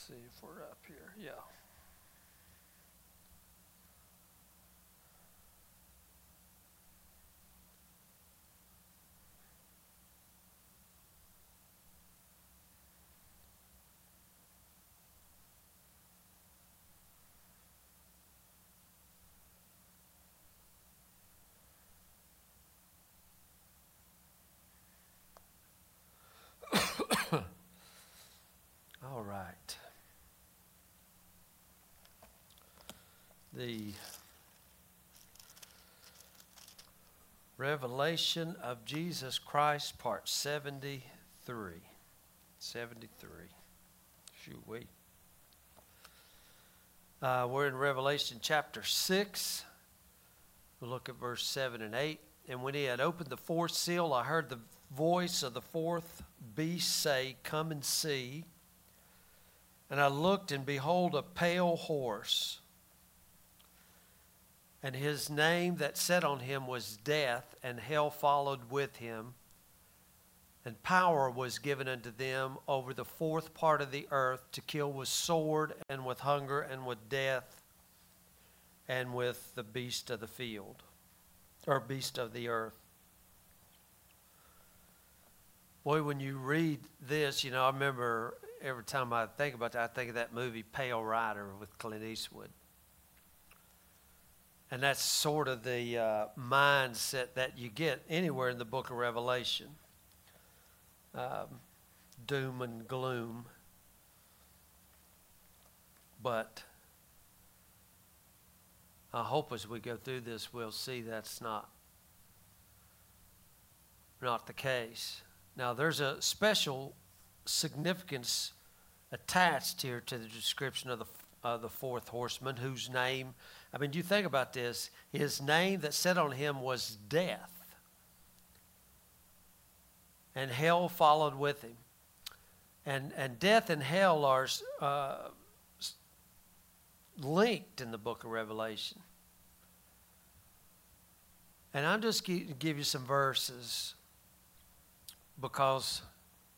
See if we're up here. Yeah. All right. The Revelation of Jesus Christ, part 73. 73. Shoot, wait. We're in Revelation chapter 6. We'll look at verse 7 and 8. And when he had opened the fourth seal, I heard the voice of the fourth beast say, "Come and see." And I looked, and behold, a pale horse. And his name that sat on him was Death, and hell followed with him. And power was given unto them over the fourth part of the earth to kill with sword, and with hunger, and with death, and with the beast of the field, or beast of the earth. Boy, when you read this, I remember every time I think about that, I think of that movie Pale Rider with Clint Eastwood. And that's sort of the mindset that you get anywhere in the book of Revelation. Doom and gloom. But I hope as we go through this, we'll see that's not the case. Now, there's a special significance attached here to the description of the fourth horseman, whose name, you think about this, his name that sat on him was Death, and hell followed with him. And death and hell are linked in the book of Revelation. And I'm just going to give you some verses because,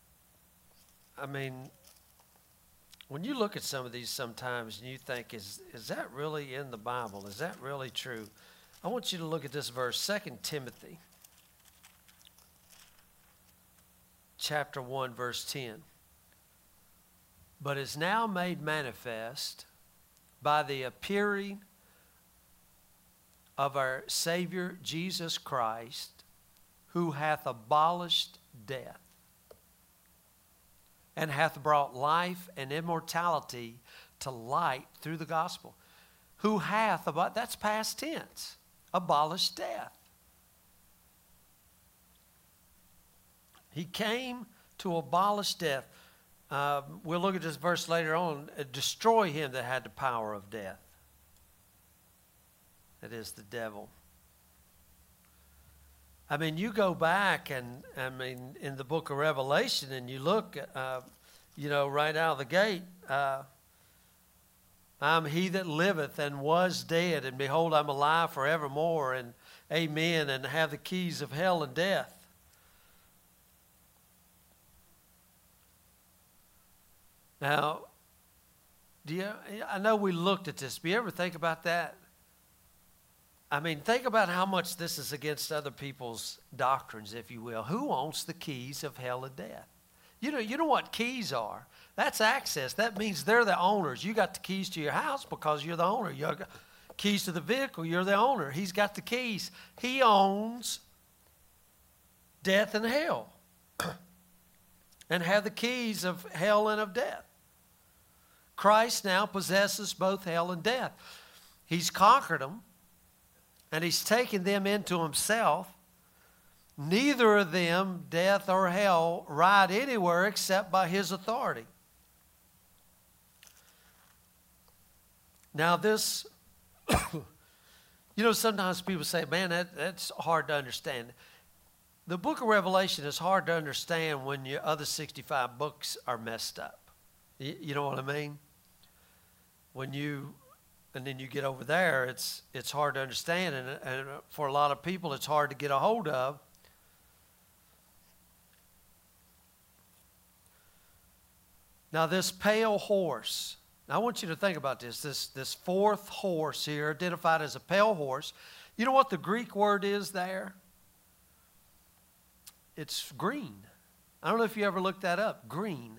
when you look at some of these sometimes and you think, is that really in the Bible? Is that really true? I want you to look at this verse, 2 Timothy chapter 1, verse 10. But is now made manifest by the appearing of our Savior Jesus Christ, who hath abolished death, and hath brought life and immortality to light through the gospel. Who hath, that's past tense, abolished death. He came to abolish death. We'll look at this verse later on. Destroy him that had the power of death. That is the devil. You go back and, in the book of Revelation, and you look, right out of the gate, I'm he that liveth and was dead, and behold, I'm alive forevermore, and amen, and have the keys of hell and death. Now, I know we looked at this, but you ever think about that? Think about how much this is against other people's doctrines, if you will. Who owns the keys of hell and death? You know what keys are. That's access. That means they're the owners. You got the keys to your house because you're the owner. You got keys to the vehicle, you're the owner. He's got the keys. He owns death and hell and have the keys of hell and of death. Christ now possesses both hell and death. He's conquered them. And he's taken them into himself. Neither of them, death or hell, ride anywhere except by his authority. Now this, sometimes people say, man, that's hard to understand. The book of Revelation is hard to understand when your other 65 books are messed up. You know what I mean? And then you get over there, it's hard to understand, and for a lot of people, it's hard to get a hold of. Now this pale horse, now I want you to think about this. This fourth horse here, identified as a pale horse. You know what the Greek word is there? It's green. I don't know if you ever looked that up. Green.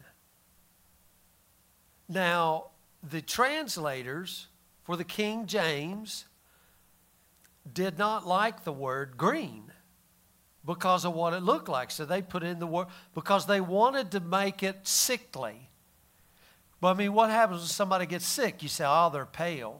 Now, the translators for the King James did not like the word green because of what it looked like. So they put in the word, because they wanted to make it sickly. But I mean, what happens when somebody gets sick? You say, oh, they're pale.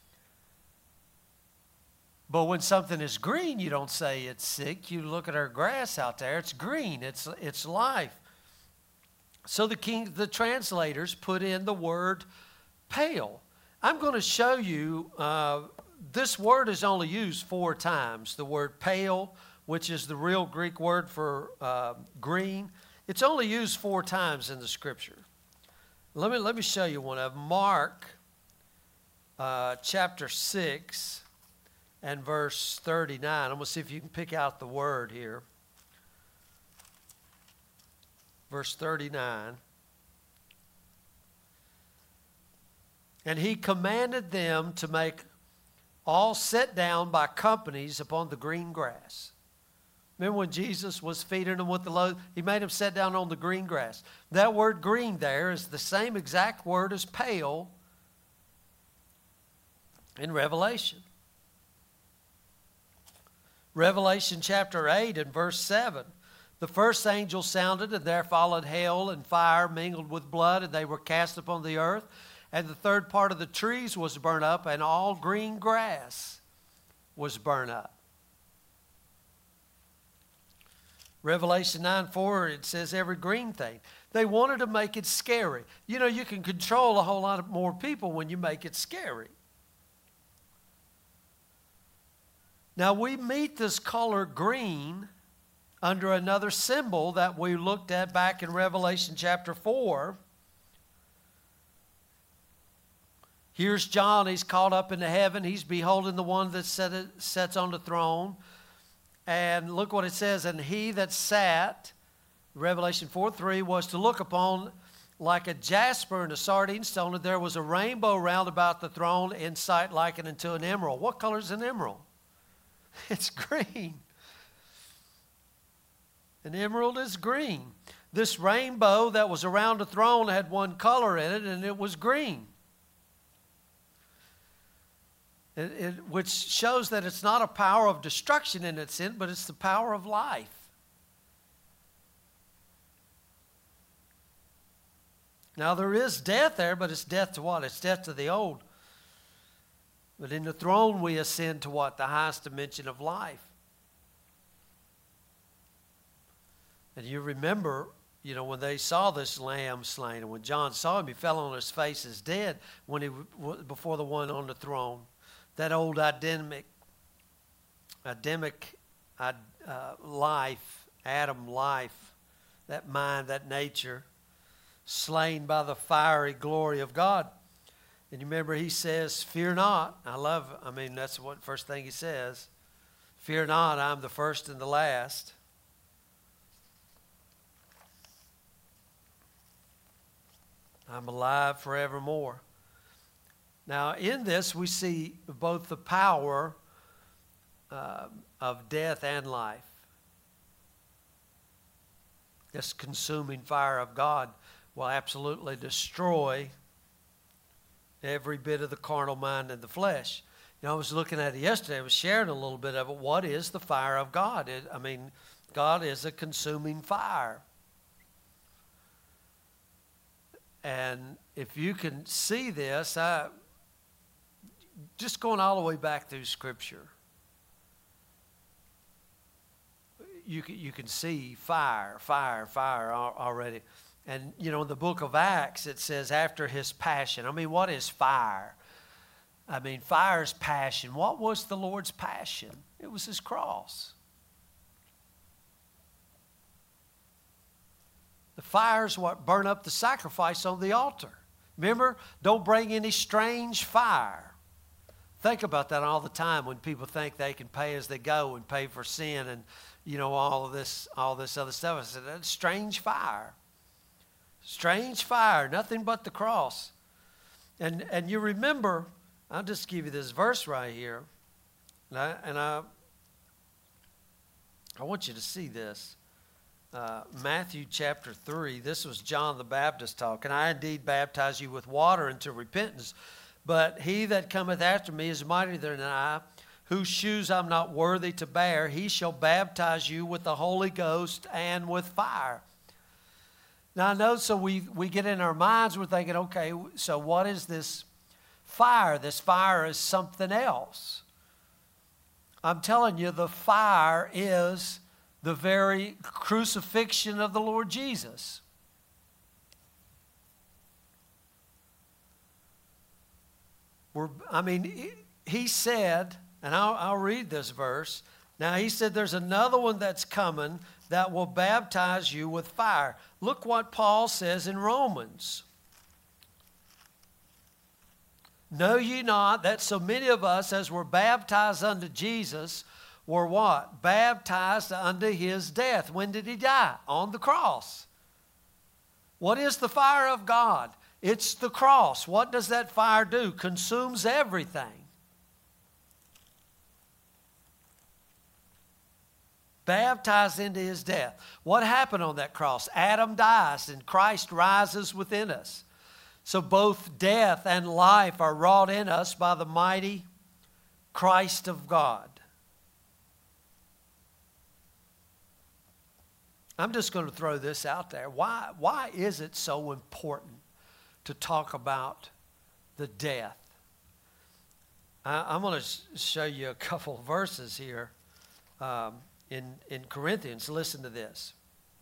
But when something is green, you don't say it's sick. You look at our grass out there, it's green, it's life. So the translators put in the word pale. I'm going to show you, this word is only used 4 times. The word pale, which is the real Greek word for green, it's only used 4 times in the Scripture. Let me show you one of them. Mark chapter 6 and verse 39. I'm going to see if you can pick out the word here. Verse 39. And he commanded them to make all sit down by companies upon the green grass. Remember when Jesus was feeding them with the loaves? He made them sit down on the green grass. That word green there is the same exact word as pale in Revelation. Revelation chapter 8 and verse 7. The first angel sounded, and there followed hail and fire mingled with blood, and they were cast upon the earth. And the third part of the trees was burnt up, and all green grass was burnt up. Revelation 9:4, it says every green thing. They wanted to make it scary. You know, you can control a whole lot more people when you make it scary. Now, we meet this color green under another symbol that we looked at back in Revelation chapter 4. Here's John. He's caught up into heaven. He's beholding the one that sits on the throne. And look what it says. And he that sat, Revelation 4:3, was to look upon like a jasper and a sardine stone. And there was a rainbow round about the throne, in sight likened unto an emerald. What color is an emerald? It's green. An emerald is green. This rainbow that was around the throne had one color in it, and it was green. Which shows that it's not a power of destruction in its sin, but it's the power of life. Now there is death there, but it's death to what? It's death to the old. But in the throne we ascend to what? The highest dimension of life. And you remember, you know, when they saw this lamb slain, and when John saw him, he fell on his face as dead before the one on the throne. That old Adamic life, Adam life, that mind, that nature, slain by the fiery glory of God. And you remember he says, fear not. That's what first thing he says. Fear not, I'm the first and the last. I'm alive forevermore. Now, in this, we see both the power of death and life. This consuming fire of God will absolutely destroy every bit of the carnal mind and the flesh. You know, I was looking at it yesterday. I was sharing a little bit of it. What is the fire of God? God is a consuming fire. And if you can see this, just going all the way back through Scripture, you can see fire already. And, you know, in the book of Acts, it says after his passion. What is fire? Fire is passion. What was the Lord's passion? It was his cross. The fire is what burned up the sacrifice on the altar. Remember, don't bring any strange fire. Think about that all the time when people think they can pay as they go and pay for sin and, you know, all this other stuff. I said, that's strange fire. Strange fire, nothing but the cross. And you remember, I'll just give you this verse right here. And I want you to see this. Matthew chapter 3, this was John the Baptist talking. I indeed baptize you with water unto repentance, but he that cometh after me is mightier than I, whose shoes I'm not worthy to bear. He shall baptize you with the Holy Ghost and with fire. Now I know, so we get in our minds, we're thinking, okay, so what is this fire? This fire is something else. I'm telling you, the fire is the very crucifixion of the Lord Jesus. He said, and I'll read this verse. Now he said there's another one that's coming that will baptize you with fire. Look what Paul says in Romans. Know ye not that so many of us as were baptized unto Jesus were what? Baptized unto his death. When did he die? On the cross. What is the fire of God? It's the cross. What does that fire do? Consumes everything. Baptized into his death. What happened on that cross? Adam dies and Christ rises within us. So both death and life are wrought in us by the mighty Christ of God. I'm just going to throw this out there. Why is it so important to talk about the death? I'm going to show you a couple of verses here in Corinthians. Listen to this.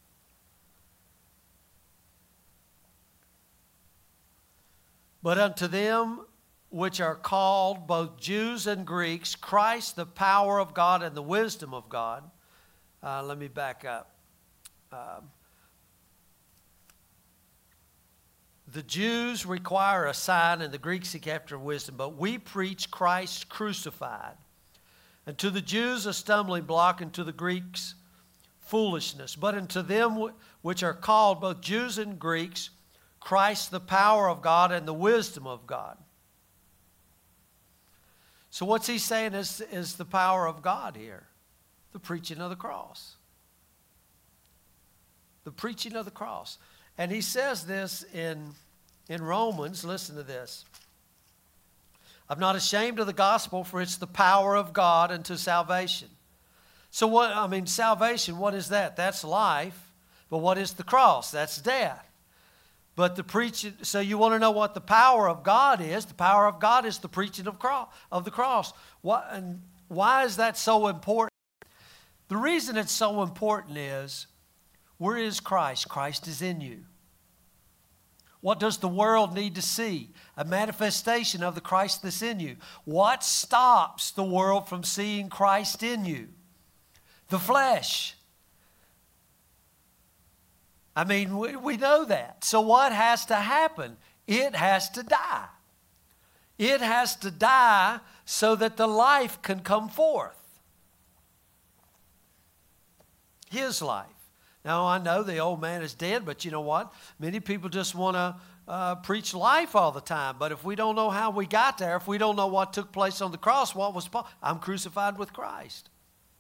But unto them which are called, both Jews and Greeks, Christ the power of God and the wisdom of God. Let me back up. The Jews require a sign and the Greeks seek after wisdom, but we preach Christ crucified. And to the Jews a stumbling block, and to the Greeks foolishness. But unto them which are called, both Jews and Greeks, Christ the power of God and the wisdom of God. So what's he saying is the power of God here? The preaching of the cross. The preaching of the cross. And he says this in Romans. Listen to this. I'm not ashamed of the gospel, for it's the power of God unto salvation. So salvation, what is that? That's life. But what is the cross? That's death. But the preaching, so you want to know what the power of God is? The power of God is the preaching of the cross. And why is that so important? The reason it's so important is, where is Christ? Christ is in you. What does the world need to see? A manifestation of the Christ that's in you. What stops the world from seeing Christ in you? The flesh. We know that. So what has to happen? It has to die. It has to die so that the life can come forth. His life. Now, I know the old man is dead, but you know what? Many people just want to preach life all the time. But if we don't know how we got there, if we don't know what took place on the cross, what was Paul? I'm crucified with Christ.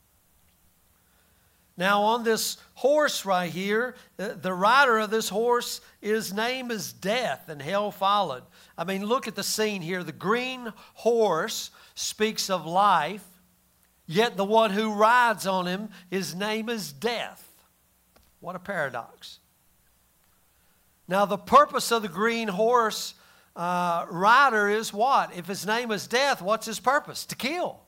Now, on this horse right here, the rider of this horse, his name is Death, and hell followed. Look at the scene here. The green horse speaks of life, yet the one who rides on him, his name is Death. What a paradox. Now, the purpose of the green horse rider is what? If his name is Death, what's his purpose? To kill.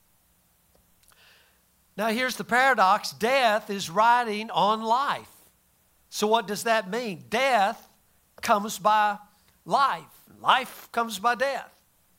Now, here's the paradox. Death is riding on life. So what does that mean? Death comes by life. Life comes by death.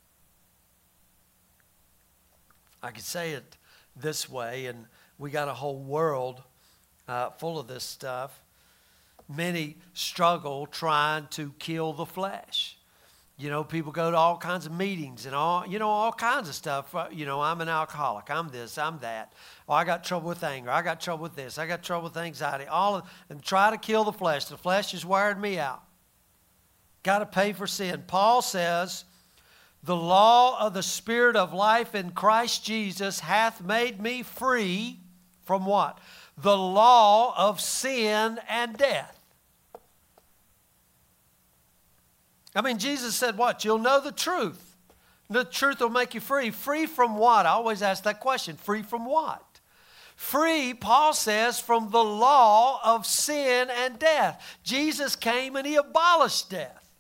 I could say it this way, and we got a whole world full of this stuff. Many struggle trying to kill the flesh. You know, people go to all kinds of meetings and all kinds of stuff. You know, I'm an alcoholic. I'm this, I'm that. Oh, I got trouble with anger. I got trouble with this. I got trouble with anxiety. And try to kill the flesh. The flesh is wearing me out. Got to pay for sin. Paul says, the law of the Spirit of life in Christ Jesus hath made me free from what? The law of sin and death. I mean, Jesus said what? You'll know the truth. The truth will make you free. Free from what? I always ask that question. Free from what? Free, Paul says, from the law of sin and death. Jesus came and he abolished death.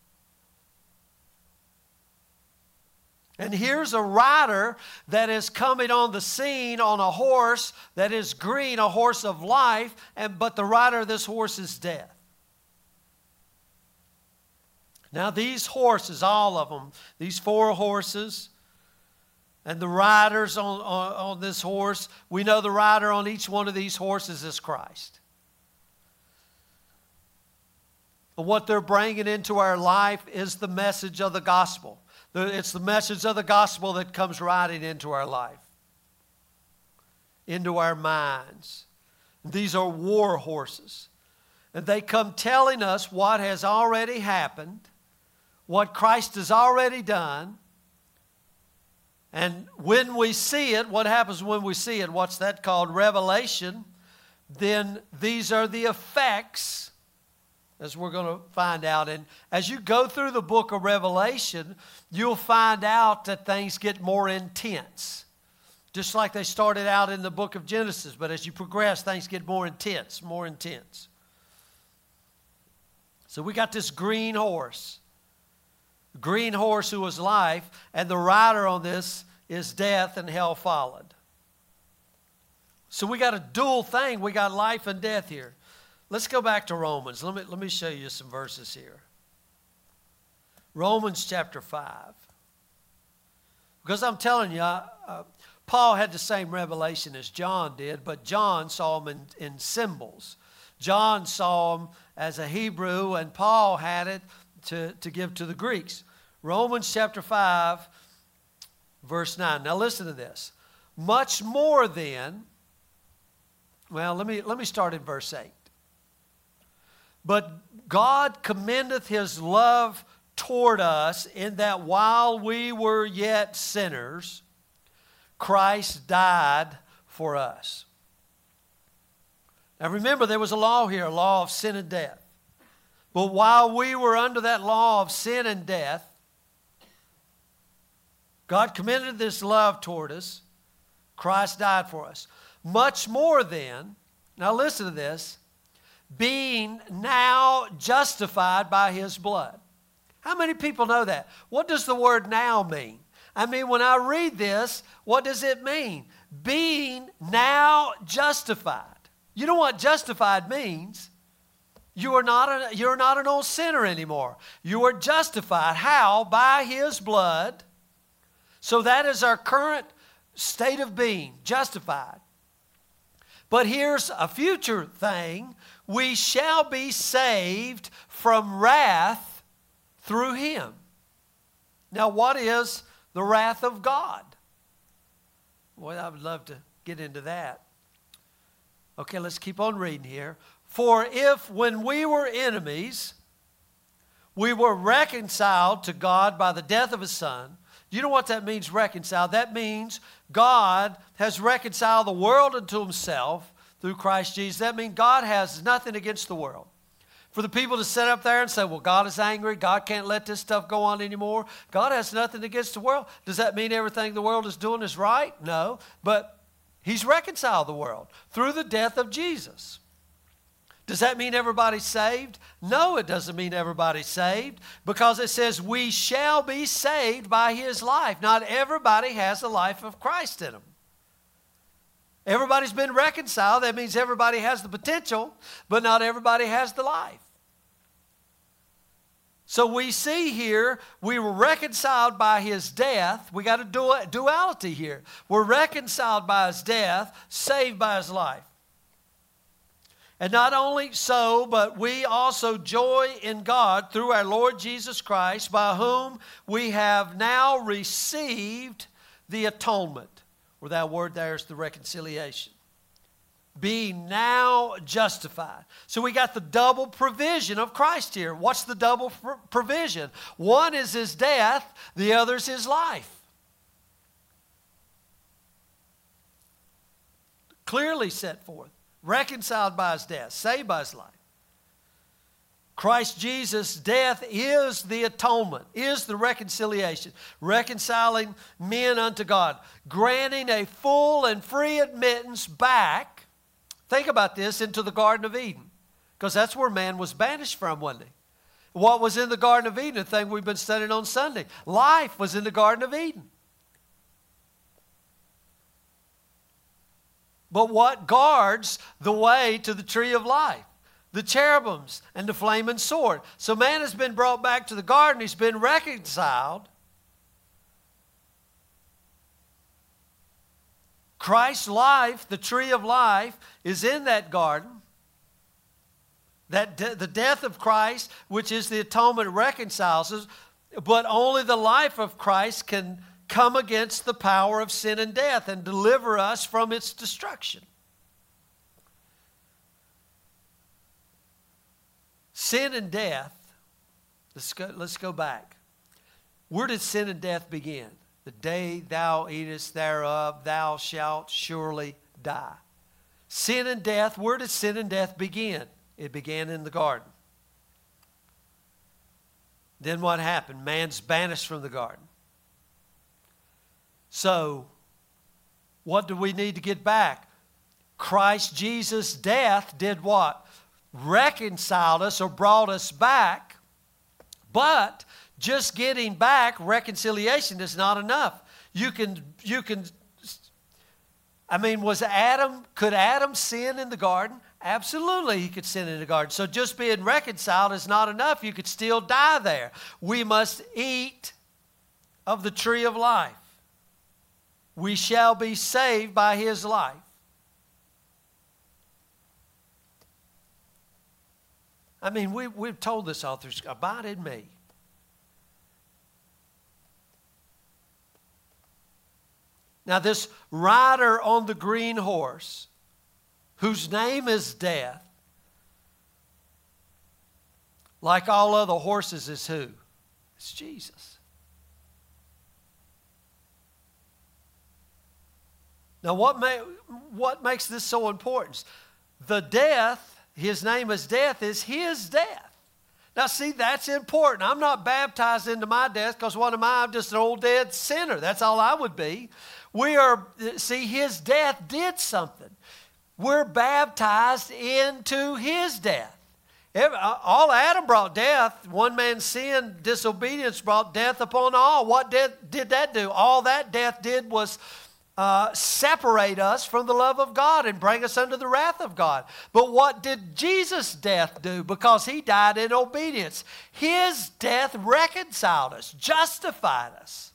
And here's a rider that is coming on the scene on a horse that is green, a horse of life, but the rider of this horse is death. Now these horses, all of them, these 4 horses, and the riders on this horse, we know the rider on each one of these horses is Christ. And what they're bringing into our life is the message of the gospel. It's the message of the gospel that comes riding into our life, into our minds. These are war horses. And they come telling us what has already happened, what Christ has already done. And when we see it, what happens when we see it? What's that called? Revelation. Then these are the effects, as we're going to find out. And as you go through the book of Revelation, you'll find out that things get more intense. Just like they started out in the book of Genesis. But as you progress, things get more intense, more intense. So we got this green horse. Green horse who was life, and the rider on this is death, and hell followed. So we got a dual thing. We got life and death here. Let's go back to Romans. Let me show you some verses here. Romans chapter 5. Because I'm telling you, Paul had the same revelation as John did, but John saw them in symbols. John saw them as a Hebrew, and Paul had it to give to the Greeks. Romans chapter 5, verse 9. Now listen to this. Much more then, well, let me start in verse 8. But God commendeth his love toward us in that while we were yet sinners, Christ died for us. Now remember, there was a law here, a law of sin and death. But while we were under that law of sin and death, God commended this love toward us. Christ died for us. Much more then, now listen to this, being now justified by his blood. How many people know that? What does the word now mean? I mean, when I read this, what does it mean? Being now justified. You know what justified means? You're not an old sinner anymore. You are justified. How? By his blood. So that is our current state of being, justified. But here's a future thing. We shall be saved from wrath through him. Now, what is the wrath of God? Well, I would love to get into that. Okay, let's keep on reading here. For if when we were enemies, we were reconciled to God by the death of his Son. You know what that means, reconciled? That means God has reconciled the world unto himself through Christ Jesus. That means God has nothing against the world. For the people to sit up there and say, well, God is angry. God can't let this stuff go on anymore. God has nothing against the world. Does that mean everything the world is doing is right? No. But he's reconciled the world through the death of Jesus. Does that mean everybody's saved? No, it doesn't mean everybody's saved, because it says we shall be saved by his life. Not everybody has the life of Christ in them. Everybody's been reconciled. That means everybody has the potential, but not everybody has the life. So we see here, we were reconciled by his death. We got a duality here. We're reconciled by his death, saved by his life. And not only so, but we also joy in God through our Lord Jesus Christ, by whom we have now received the atonement. Or that word there is the reconciliation. Being now justified. So we got the double provision of Christ here. What's the double provision? One is his death, the other is his life. Clearly set forth. Reconciled by his death, saved by his life. Christ Jesus' death is the atonement, is the reconciliation, reconciling men unto God, granting a full and free admittance back, think about this, into the Garden of Eden, because that's where man was banished from, wasn't he? What was in the Garden of Eden, the thing we've been studying on Sunday? Life was in the Garden of Eden. But what guards the way to the tree of life? The cherubims and the flaming sword. So man has been brought back to the garden. He's been reconciled. Christ's life, the tree of life, is in that garden. The death of Christ, which is the atonement, reconciles us. But only the life of Christ can come against the power of sin and death and deliver us from its destruction. Sin and death, let's go back. Where did sin and death begin? The day thou eatest thereof, thou shalt surely die. Sin and death, where did sin and death begin? It began in the garden. Then what happened? Man's banished from the garden. So, what do we need to get back? Christ Jesus' death did what? Reconciled us or brought us back. But just getting back, reconciliation is not enough. could Adam sin in the garden? Absolutely, he could sin in the garden. So just being reconciled is not enough. You could still die there. We must eat of the tree of life. We shall be saved by his life. I mean, we've told this all through, abide in me. Now this rider on the green horse, whose name is Death, like all other horses, is who? It's Jesus. Now what makes this so important? The death, his name is Death, is his death. Now see, that's important. I'm not baptized into my death because what am I? I'm just an old dead sinner. That's all I would be. His death did something. We're baptized into his death. All Adam brought death. One man's sin, disobedience brought death upon all. What did that do? All that death did was separate us from the love of God and bring us under the wrath of God. But what did Jesus' death do? Because he died in obedience. His death reconciled us, justified us.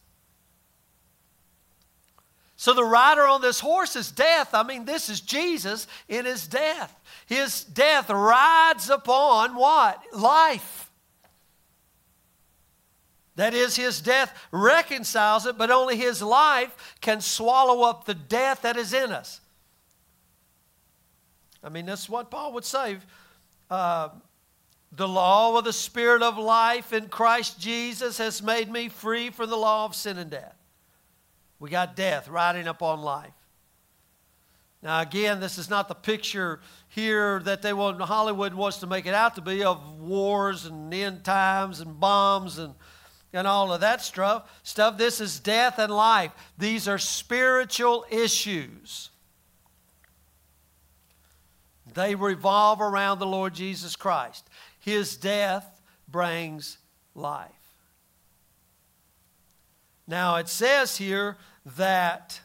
So the rider on this horse is Death. This is Jesus in his death. His death rides upon what? Life. That is, his death reconciles it, but only his life can swallow up the death that is in us. That's what Paul would say. The law of the Spirit of life in Christ Jesus has made me free from the law of sin and death. We got death riding upon life. Now again, this is not the picture here that Hollywood wants to make it out to be, of wars and end times and bombs and all of that stuff. This is death and life. These are spiritual issues. They revolve around the Lord Jesus Christ. His death brings life. Now it says here that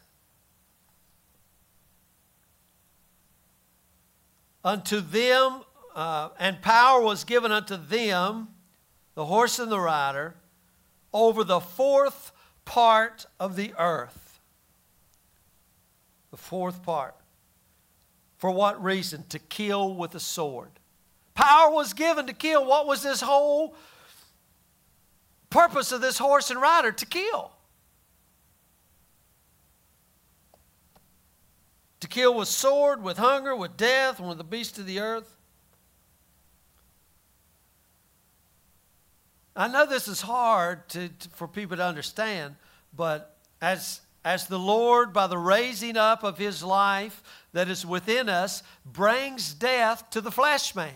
unto them, and power was given unto them, the horse and the rider, over the fourth part of the earth. The fourth part. For what reason? To kill with a sword. Power was given to kill. What was this whole purpose of this horse and rider? To kill. To kill with sword, with hunger, with death, and with the beasts of the earth. I know this is hard for people to understand, but as the Lord, by the raising up of His life that is within us, brings death to the flesh man.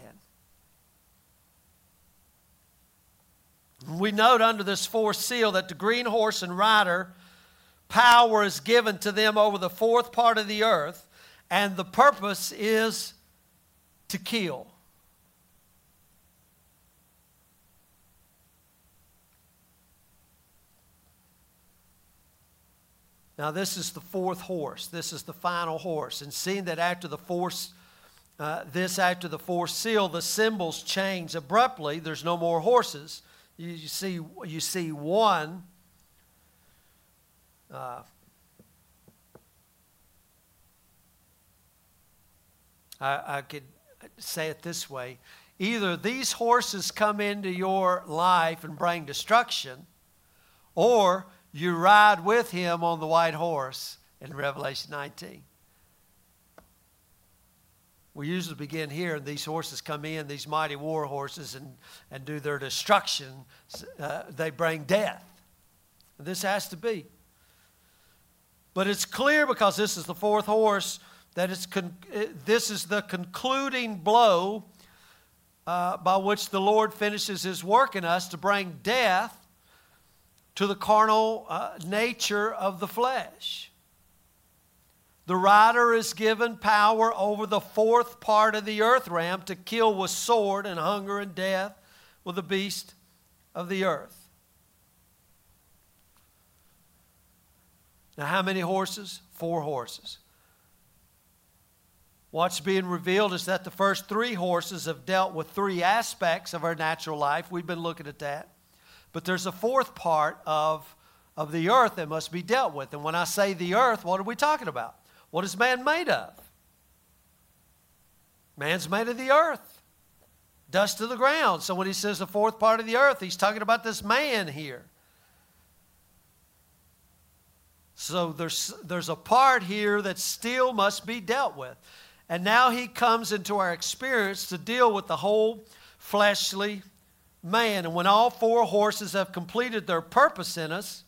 We note under this fourth seal that the green horse and rider, power is given to them over the fourth part of the earth, and the purpose is to kill. Now this is the fourth horse. This is the final horse. And seeing that after the fourth seal, the symbols change abruptly. There's no more horses. You see one. I could say it this way. Either these horses come into your life and bring destruction, or you ride with Him on the white horse in Revelation 19. We usually begin here, and these horses come in, these mighty war horses, and do their destruction. They bring death. This has to be. But it's clear, because this is the fourth horse, that this is the concluding blow by which the Lord finishes His work in us to bring death to the carnal nature of the flesh. The rider is given power over the fourth part of the earth realm to kill with sword and hunger and death with the beast of the earth. Now, how many horses? 4 horses. What's being revealed is that the first 3 horses have dealt with 3 aspects of our natural life. We've been looking at that. But there's a fourth part of the earth that must be dealt with. And when I say the earth, what are we talking about? What is man made of? Man's made of the earth. Dust of the ground. So when he says the fourth part of the earth, he's talking about this man here. So there's a part here that still must be dealt with. And now he comes into our experience to deal with the whole fleshly man. And when all 4 horses have completed their purpose in us,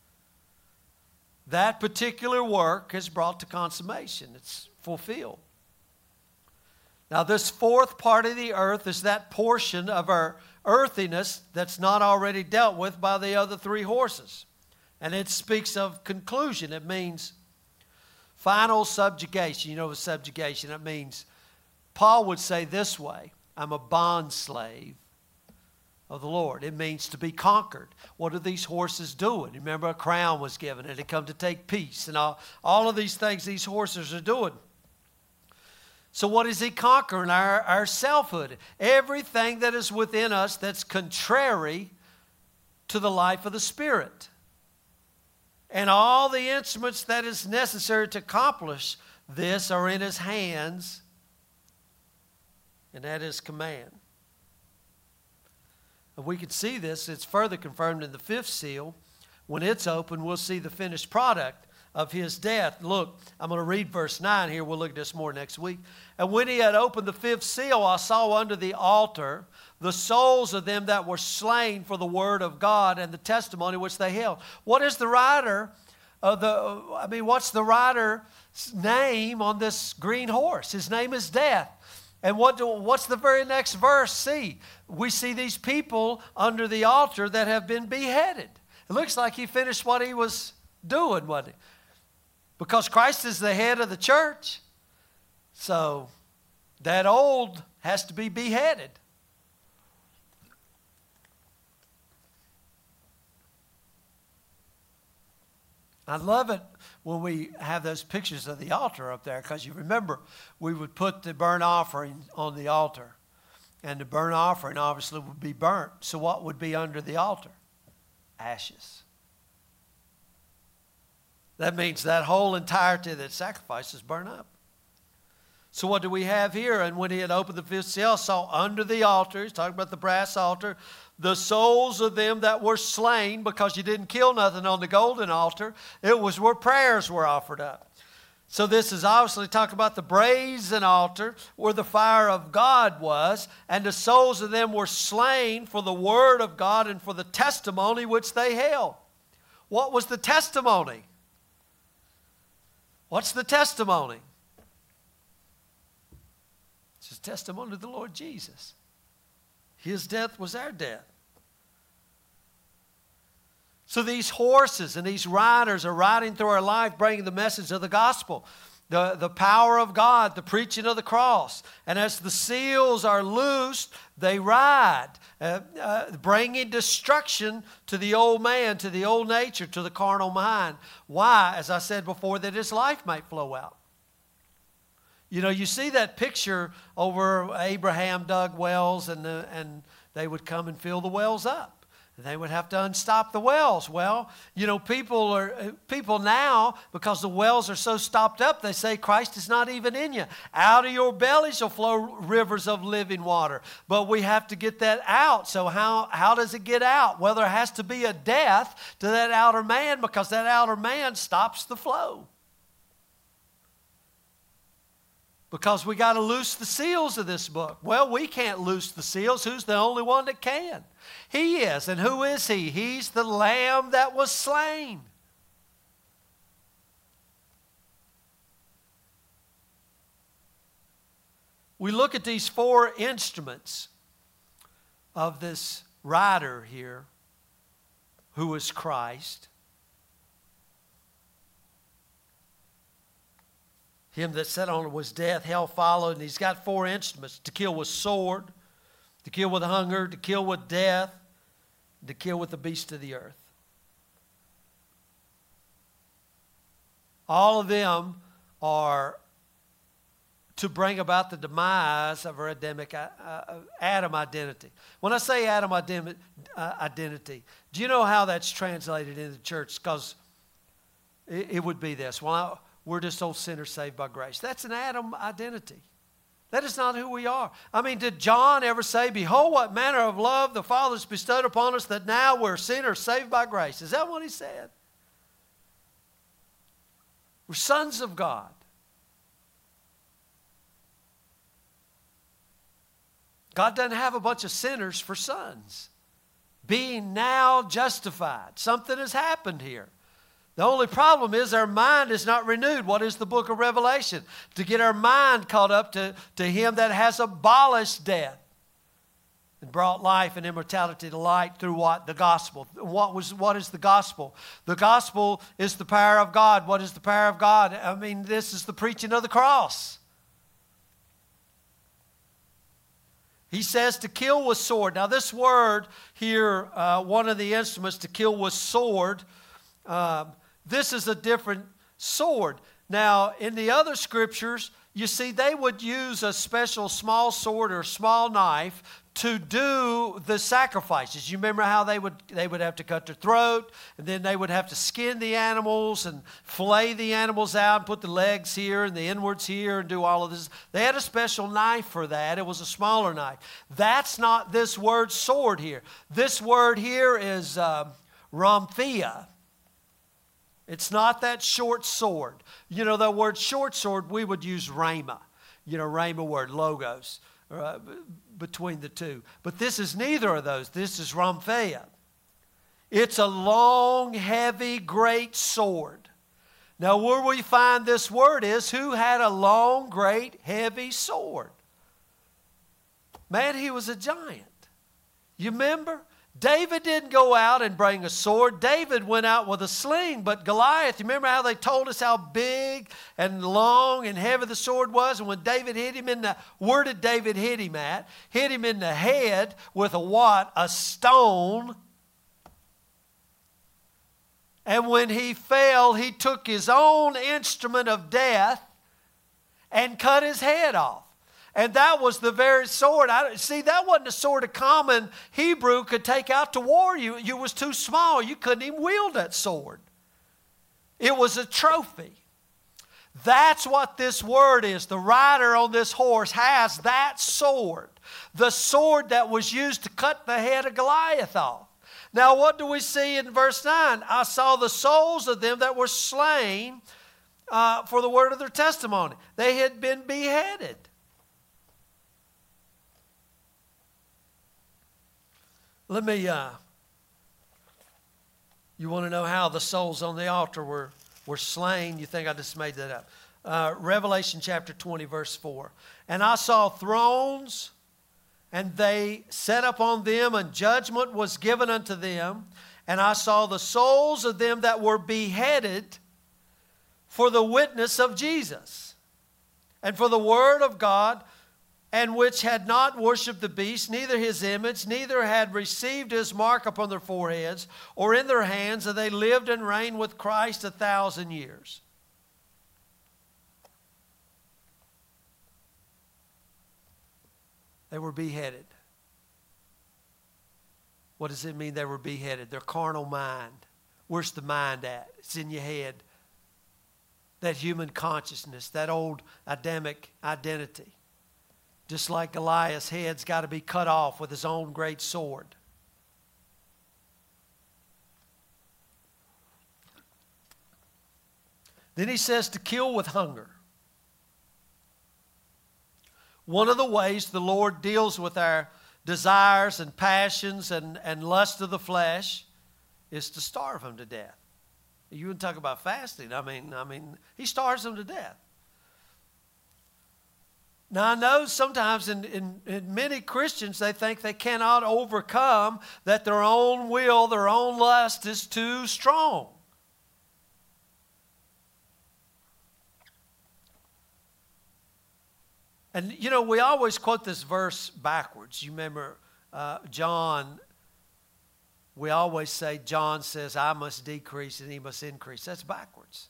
that particular work is brought to consummation. It's fulfilled. Now, this fourth part of the earth is that portion of our earthiness that's not already dealt with by the other 3 horses. And it speaks of conclusion. It means final subjugation. You know what subjugation, it means, Paul would say this way, I'm a bond slave of the Lord. It means to be conquered. What are these horses doing? Remember, a crown was given, and they come to take peace. And all of these things these horses are doing. So what is he conquering? Our selfhood. Everything that is within us that's contrary to the life of the Spirit. And all the instruments that is necessary to accomplish this are in his hands, and at his command. And we can see this. It's further confirmed in the 5th seal. When it's open, we'll see the finished product of his death. Look, I'm going to read verse 9 here. We'll look at this more next week. And when he had opened the 5th seal, I saw under the altar the souls of them that were slain for the word of God and the testimony which they held. What is the rider what's the rider's name on this green horse? His name is Death. And what's the very next verse? See, we see these people under the altar that have been beheaded. It looks like he finished what he was doing, wasn't he? Because Christ is the head of the church. So that old has to be beheaded. I love it when we have those pictures of the altar up there, because you remember we would put the burnt offering on the altar, and the burnt offering obviously would be burnt. So what would be under the altar? Ashes. That means that whole entirety of that sacrifice is burnt up. So what do we have here? And when he had opened the fifth seal, saw under the altar, he's talking about the brass altar, the souls of them that were slain, because you didn't kill nothing on the golden altar. It was where prayers were offered up. So this is obviously talking about the brazen altar where the fire of God was, and the souls of them were slain for the word of God and for the testimony which they held. What was the testimony? What's the testimony? It's his testimony to the Lord Jesus. His death was our death. So these horses and these riders are riding through our life bringing the message of the gospel, the power of God, the preaching of the cross. And as the seals are loosed, they ride, bringing destruction to the old man, to the old nature, to the carnal mind. Why? As I said before, that his life might flow out. You know, you see that picture over Abraham dug wells and they would come and fill the wells up. They would have to unstop the wells. Well, you know, people now, because the wells are so stopped up, they say Christ is not even in you. Out of your belly shall flow rivers of living water. But we have to get that out. So how does it get out? Well, there has to be a death to that outer man, because that outer man stops the flow. Because we got to loose the seals of this book. Well, we can't loose the seals. Who's the only one that can? He is. And who is he? He's the Lamb that was slain. We look at these four instruments of this rider here, who is Christ. Him that sat on it was death, hell followed, and he's got four instruments: to kill with sword, to kill with hunger, to kill with death, to kill with the beast of the earth. All of them are to bring about the demise of our Adam identity. When I say Adam identity, do you know how that's translated in the church? Because it would be this. Well, we're just old sinners saved by grace. That's an Adam identity. That is not who we are. I mean, did John ever say, behold, what manner of love the Father has bestowed upon us, that now we're sinners saved by grace? Is that what he said? We're sons of God. God doesn't have a bunch of sinners for sons. Being now justified. Something has happened here. The only problem is our mind is not renewed. What is the book of Revelation? To get our mind caught up to him that has abolished death and brought life and immortality to light through what? The gospel. What is the gospel? The gospel is the power of God. What is the power of God? I mean, this is the preaching of the cross. He says to kill with sword. Now this word here, one of the instruments, to kill with sword, this is a different sword. Now, in the other scriptures, you see they would use a special small sword or small knife to do the sacrifices. You remember how they would have to cut their throat, and then they would have to skin the animals and fillet the animals out and put the legs here and the inwards here and do all of this. They had a special knife for that. It was a smaller knife. That's not this word sword here. This word here is ramphia. It's not that short sword. You know, the word short sword, we would use rhema. You know, rhema word, logos, between the two. But this is neither of those. This is ramphia. It's a long, heavy, great sword. Now, where we find this word is, who had a long, great, heavy sword? Man, he was a giant. You remember? David didn't go out and bring a sword. David went out with a sling. But Goliath, you remember how they told us how big and long and heavy the sword was? And when David hit him where did David hit him at? Hit him in the head with a what? A stone. And when he fell, he took his own instrument of death and cut his head off. And that was the very sword. See, that wasn't a sword a common Hebrew could take out to war. You was too small. You couldn't even wield that sword. It was a trophy. That's what this word is. The rider on this horse has that sword. The sword that was used to cut the head of Goliath off. Now what do we see in verse 9? I saw the souls of them that were slain for the word of their testimony. They had been beheaded. Let me, you want to know how the souls on the altar were slain? You think I just made that up. Revelation chapter 20, verse 4. And I saw thrones, and they sat upon them, and judgment was given unto them. And I saw the souls of them that were beheaded for the witness of Jesus, and for the word of God, and which had not worshipped the beast, neither his image, neither had received his mark upon their foreheads or in their hands, and they lived and reigned with Christ 1,000 years. They were beheaded. What does it mean they were beheaded? Their carnal mind. Where's the mind at? It's in your head. That human consciousness, that old Adamic identity. Just like Goliath's head's got to be cut off with his own great sword. Then he says to kill with hunger. One of the ways the Lord deals with our desires and passions and lust of the flesh is to starve them to death. You wouldn't talk about fasting. I mean, he starves them to death. Now, I know sometimes in many Christians, they think they cannot overcome, that their own will, their own lust is too strong. And, you know, we always quote this verse backwards. You remember John, we always say, John says, I must decrease and he must increase. That's backwards.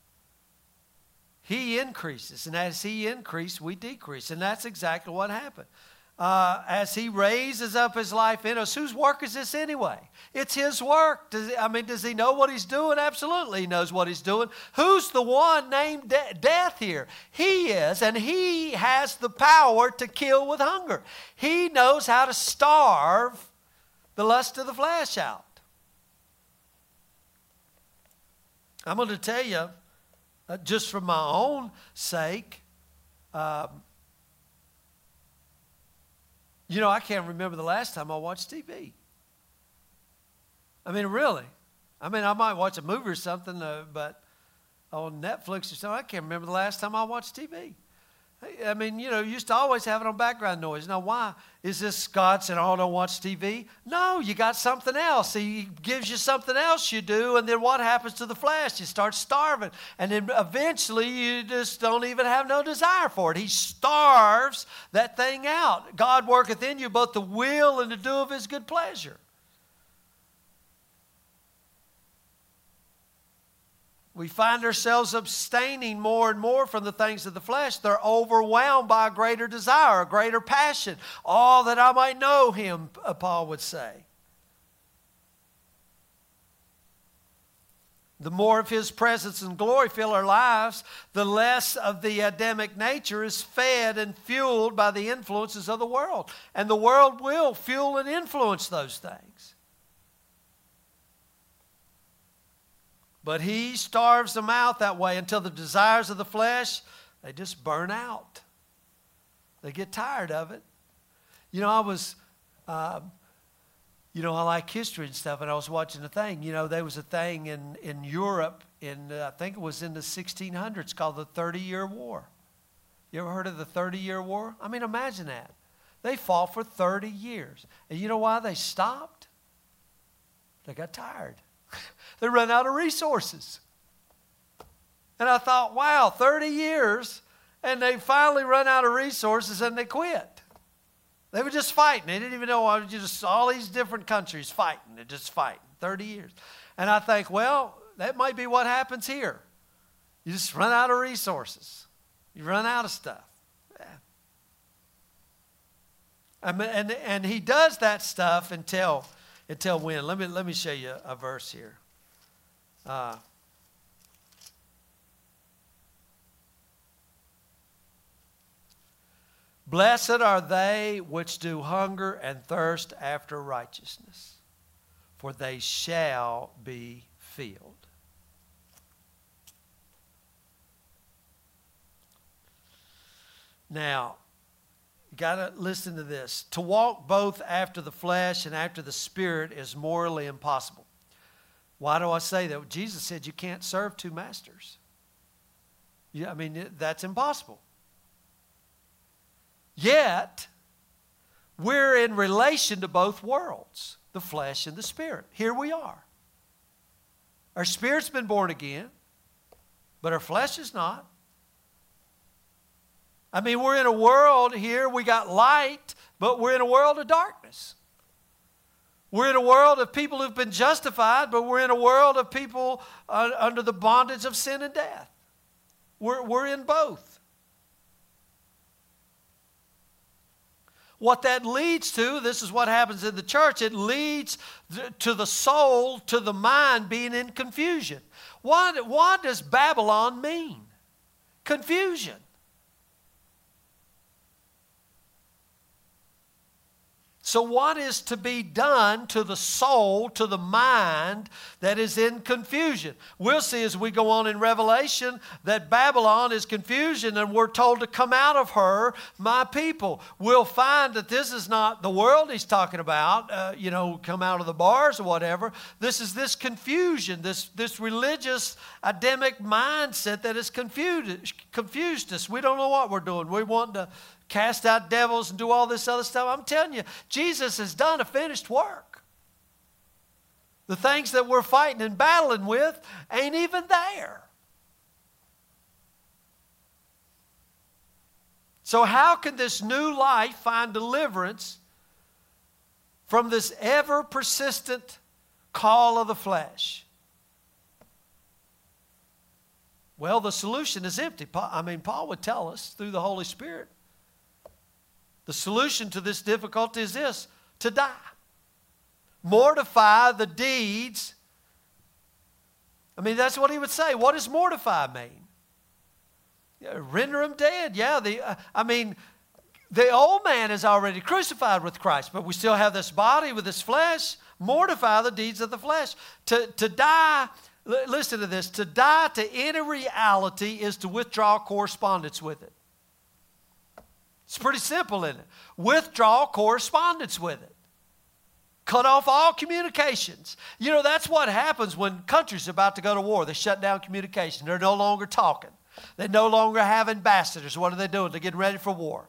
He increases, and as he increased, we decrease. And that's exactly what happened. As he raises up his life in us, whose work is this anyway? It's his work. Does he know what he's doing? Absolutely, he knows what he's doing. Who's the one named death here? He is, and he has the power to kill with hunger. He knows how to starve the lust of the flesh out. I'm going to tell you, just for my own sake, you know, I can't remember the last time I watched TV. I mean, really. I mean, I might watch a movie or something, but on Netflix or something, I can't remember the last time I watched TV. I mean, you know, you used to always have it on background noise. Now, why? Is this God saying, oh, don't watch TV? No, you got something else. He gives you something else you do, and then what happens to the flesh? You start starving, and then eventually you just don't even have no desire for it. He starves that thing out. God worketh in you both the will and the do of his good pleasure. We find ourselves abstaining more and more from the things of the flesh. They're overwhelmed by a greater desire, a greater passion. All that I might know him, Paul would say. The more of his presence and glory fill our lives, the less of the Adamic nature is fed and fueled by the influences of the world. And the world will fuel and influence those things. But he starves them out that way until the desires of the flesh, they just burn out. They get tired of it. You know, I like history and stuff, and I was watching a thing. You know, there was a thing in Europe, I think it was in the 1600s, called the 30-Year War. You ever heard of the 30-Year War? I mean, imagine that. They fought for 30 years. And you know why they stopped? They got tired. They run out of resources. And I thought, wow, 30 years, and they finally run out of resources and they quit. They were just fighting. They didn't even know, just all these different countries fighting. They're just fighting, 30 years. And I think, well, that might be what happens here. You just run out of resources. You run out of stuff. Yeah. And he does that stuff until when? Let me show you a verse here. Blessed are they which do hunger and thirst after righteousness, for they shall be filled. Now, you got to listen to this. To walk both after the flesh and after the Spirit is morally impossible. Why do I say that? Jesus said you can't serve two masters. Yeah, I mean, that's impossible. Yet, we're in relation to both worlds, the flesh and the Spirit. Here we are. Our spirit's been born again, but our flesh is not. I mean, we're in a world here, we got light, but we're in a world of darkness. We're in a world of people who've been justified, but we're in a world of people under the bondage of sin and death. We're in both. What that leads to, this is what happens in the church, it leads to the soul, to the mind being in confusion. What does Babylon mean? Confusion. So what is to be done to the soul, to the mind that is in confusion? We'll see as we go on in Revelation that Babylon is confusion, and we're told to come out of her, my people. We'll find that this is not the world he's talking about, come out of the bars or whatever. This is this confusion, this religious Adamic mindset that has confused us. We don't know what we're doing. We want to cast out devils and do all this other stuff. I'm telling you, Jesus has done a finished work. The things that we're fighting and battling with ain't even there. So how can this new life find deliverance from this ever-persistent call of the flesh? Well, the solution is empty. Paul would tell us through the Holy Spirit. The solution to this difficulty is this: to die. Mortify the deeds. I mean, that's what he would say. What does mortify mean? Render them dead. Yeah, the old man is already crucified with Christ, but we still have this body with this flesh. Mortify the deeds of the flesh. To die, listen to this, to die to any reality is to withdraw correspondence with it. It's pretty simple, isn't it? Withdraw correspondence with it. Cut off all communications. You know, that's what happens when countries are about to go to war. They shut down communication. They're no longer talking. They no longer have ambassadors. What are they doing? They're getting ready for war.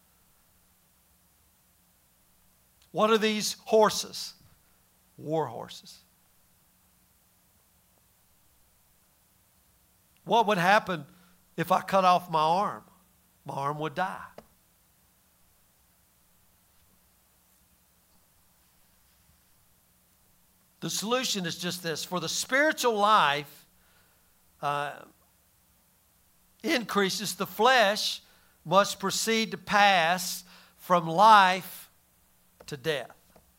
What are these horses? War horses. What would happen if I cut off my arm? My arm would die. The solution is just this. For the spiritual life increases, the flesh must proceed to pass from life to death.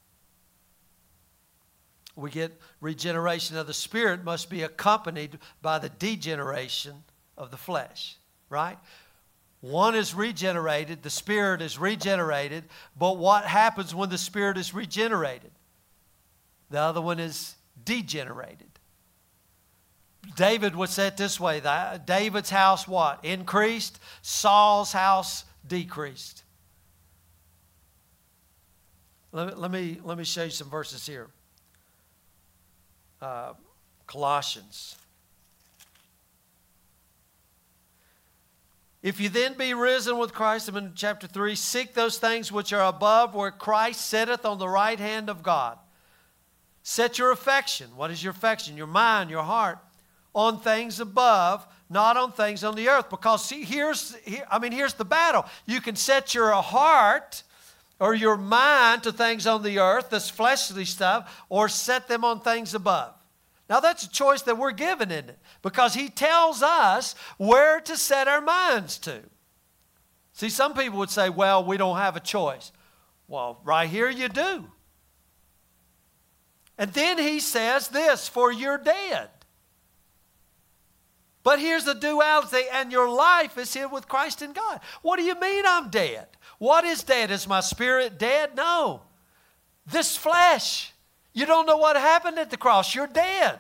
We get regeneration of the spirit must be accompanied by the degeneration of the flesh, right? One is regenerated, the spirit is regenerated, but what happens when the spirit is regenerated? The other one is degenerated. David would say it this way. David's house what? Increased. Saul's house decreased. Let me show you some verses here. Colossians. If you then be risen with Christ, I'm in chapter 3, seek those things which are above, where Christ sitteth on the right hand of God. Set your affection. What is your affection? Your mind, your heart, on things above, not on things on the earth. Because see, here's the battle. You can set your heart or your mind to things on the earth, this fleshly stuff, or set them on things above. Now that's a choice that we're given, isn't it? Because he tells us where to set our minds to. See, some people would say, well, we don't have a choice. Well, right here you do. And then he says this, for you're dead. But here's the duality, and your life is hid with Christ in God. What do you mean I'm dead? What is dead? Is my spirit dead? No. This flesh. You don't know what happened at the cross. You're dead.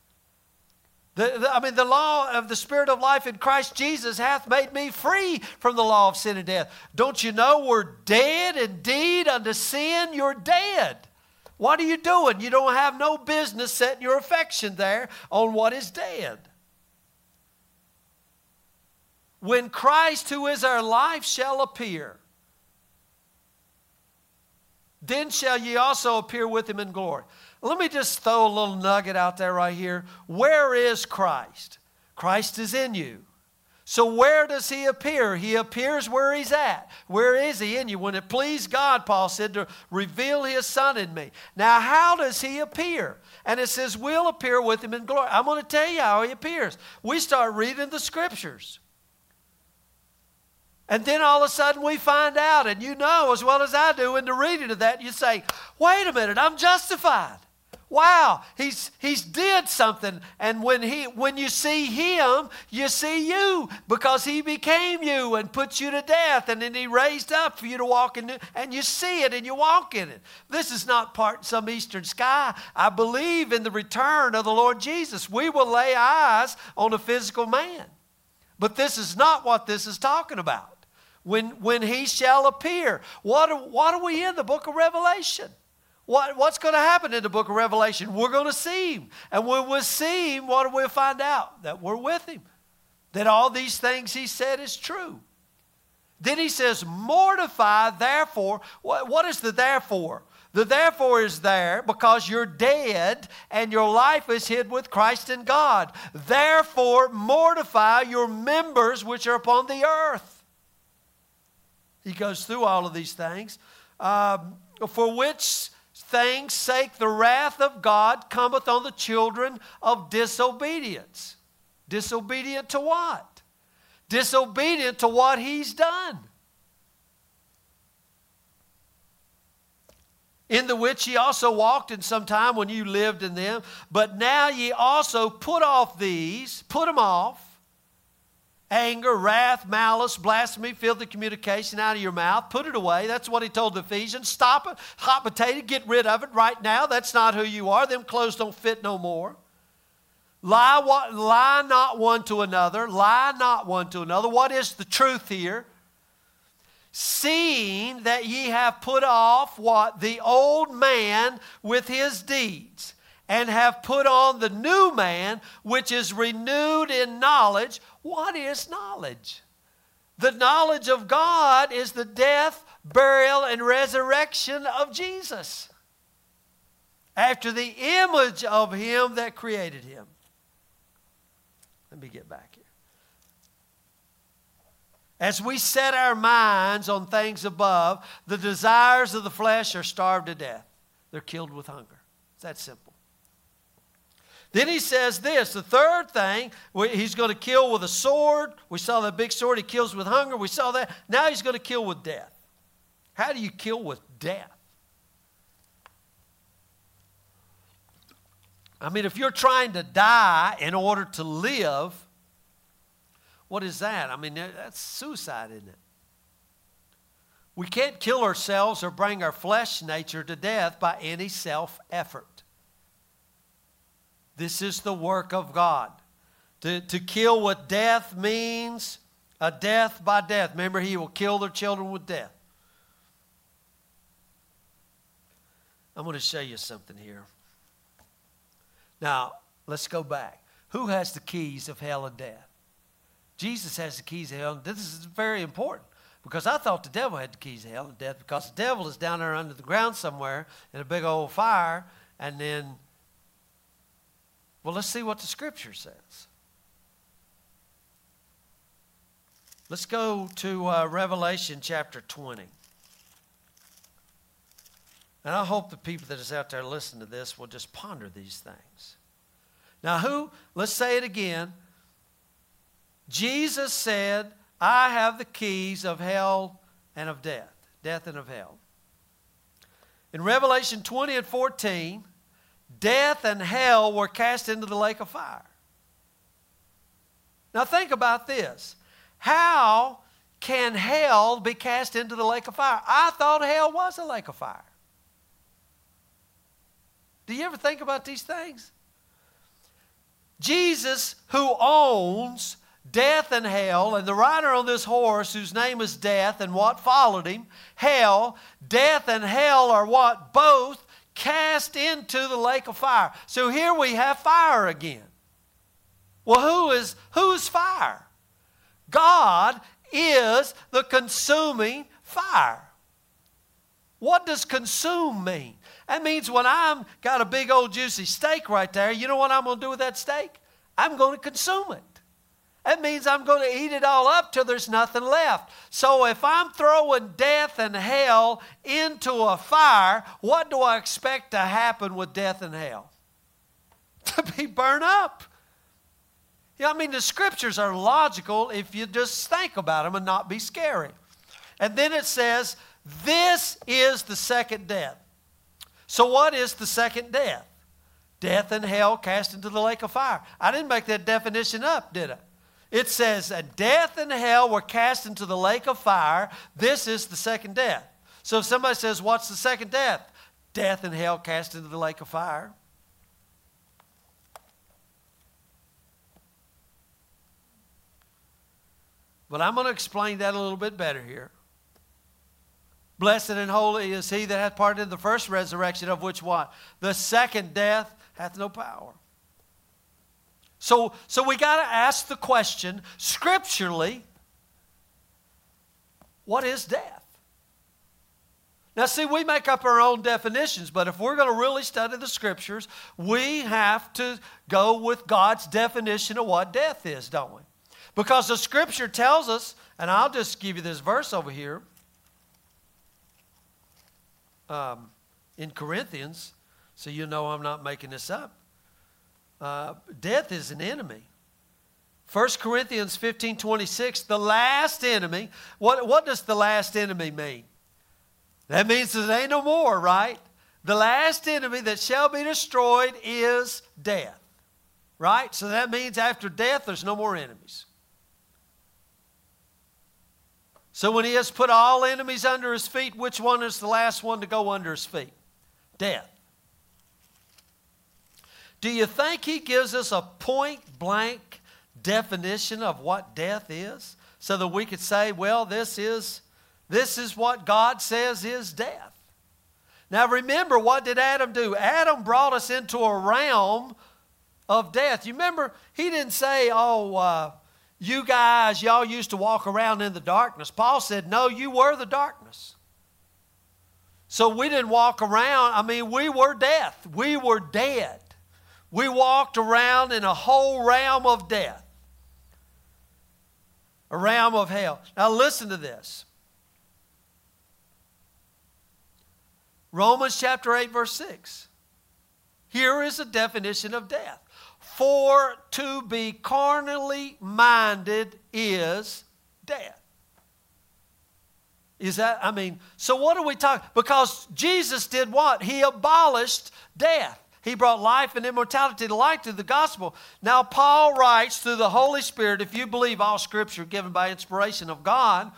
The law of the Spirit of life in Christ Jesus hath made me free from the law of sin and death. Don't you know we're dead indeed unto sin? You're dead. What are you doing? You don't have no business setting your affection there on what is dead. When Christ, who is our life, shall appear, then shall ye also appear with him in glory. Let me just throw a little nugget out there right here. Where is Christ? Christ is in you. So where does he appear? He appears where he's at. Where is he in you? When it pleased God, Paul said, to reveal his Son in me. Now, how does he appear? And it says, we'll appear with him in glory. I'm going to tell you how he appears. We start reading the Scriptures. And then all of a sudden we find out, and you know as well as I do in the reading of that, you say, wait a minute, I'm justified. Wow, he's did something. And when you see him, you see you, because he became you and put you to death, and then he raised up for you to walk in it, and you see it and you walk in it. This is not part some eastern sky. I believe in the return of the Lord Jesus. We will lay eyes on a physical man. But this is not what this is talking about. When he shall appear. What are we in the book of Revelation? What's going to happen in the book of Revelation? We're going to see him. And when we see him, what do we find out? That we're with him. That all these things he said is true. Then he says, mortify therefore. What is the therefore? The therefore is there because you're dead and your life is hid with Christ in God. Therefore mortify your members which are upon the earth. He goes through all of these things. For which things sake the wrath of God cometh on the children of disobedience. Disobedient to what? Disobedient to what he's done. In the which ye also walked in some time when you lived in them. But now ye also put off these, put them off. Anger, wrath, malice, blasphemy, filthy communication out of your mouth. Put it away. That's what he told the Ephesians. Stop it. Hot potato. Get rid of it right now. That's not who you are. Them clothes don't fit no more. Lie not one to another. Lie not one to another. What is the truth here? Seeing that ye have put off what? The old man with his deeds, and have put on the new man, which is renewed in knowledge. What is knowledge? The knowledge of God is the death, burial, and resurrection of Jesus, after the image of him that created him. Let me get back here. As we set our minds on things above, the desires of the flesh are starved to death. They're killed with hunger. It's that simple. Then he says this, the third thing, he's going to kill with a sword. We saw that big sword, he kills with hunger. We saw that. Now he's going to kill with death. How do you kill with death? I mean, if you're trying to die in order to live, what is that? I mean, that's suicide, isn't it? We can't kill ourselves or bring our flesh nature to death by any self-effort. This is the work of God. To kill with death means a death by death. Remember, he will kill their children with death. I'm going to show you something here. Now, let's go back. Who has the keys of hell and death? Jesus has the keys of hell. And this is very important because I thought the devil had the keys of hell and death, because the devil is down there under the ground somewhere in a big old fire, and then, well, let's see what the Scripture says. Let's go to Revelation chapter 20. And I hope the people that is out there listening to this will just ponder these things. Now let's say it again. Jesus said, I have the keys of hell and of death and of hell. In Revelation 20 and 14, death and hell were cast into the lake of fire. Now think about this. How can hell be cast into the lake of fire? I thought hell was a lake of fire. Do you ever think about these things? Jesus, who owns death and hell, and the rider on this horse whose name is Death, and what followed him, hell, death and hell are what? Both cast into the lake of fire. So here we have fire again. Well, who's fire? God is the consuming fire. What does consume mean? That means when I've got a big old juicy steak right there, you know what I'm going to do with that steak? I'm going to consume it. That means I'm going to eat it all up till there's nothing left. So if I'm throwing death and hell into a fire, what do I expect to happen with death and hell? To be burned up. You know, I mean, the scriptures are logical if you just think about them and not be scary. And then it says, this is the second death. So what is the second death? Death and hell cast into the lake of fire. I didn't make that definition up, did I? It says that death and hell were cast into the lake of fire. This is the second death. So if somebody says, what's the second death? Death and hell cast into the lake of fire. But I'm going to explain that a little bit better here. Blessed and holy is he that hath part in the first resurrection, of which what? The second death hath no power. So we got to ask the question, scripturally, what is death? Now see, we make up our own definitions, but if we're going to really study the scriptures, we have to go with God's definition of what death is, don't we? Because the scripture tells us, and I'll just give you this verse over here, in Corinthians, so you know I'm not making this up. Death is an enemy. 1 Corinthians 15:26, the last enemy. What does the last enemy mean? That means there ain't no more, right? The last enemy that shall be destroyed is death, right? So that means after death, there's no more enemies. So when he has put all enemies under his feet, which one is the last one to go under his feet? Death. Do you think he gives us a point-blank definition of what death is? So that we could say, well, this is what God says is death. Now remember, what did Adam do? Adam brought us into a realm of death. You remember, he didn't say, you guys, y'all used to walk around in the darkness. Paul said, no, you were the darkness. So we didn't walk around. We were death. We were dead. We walked around in a whole realm of death. A realm of hell. Now listen to this. Romans chapter 8, verse 6. Here is a definition of death. For to be carnally minded is death. Is that, so what are we talking? Because Jesus did what? He abolished death. He brought life and immortality to light through the gospel. Now Paul writes through the Holy Spirit, if you believe all scripture given by inspiration of God,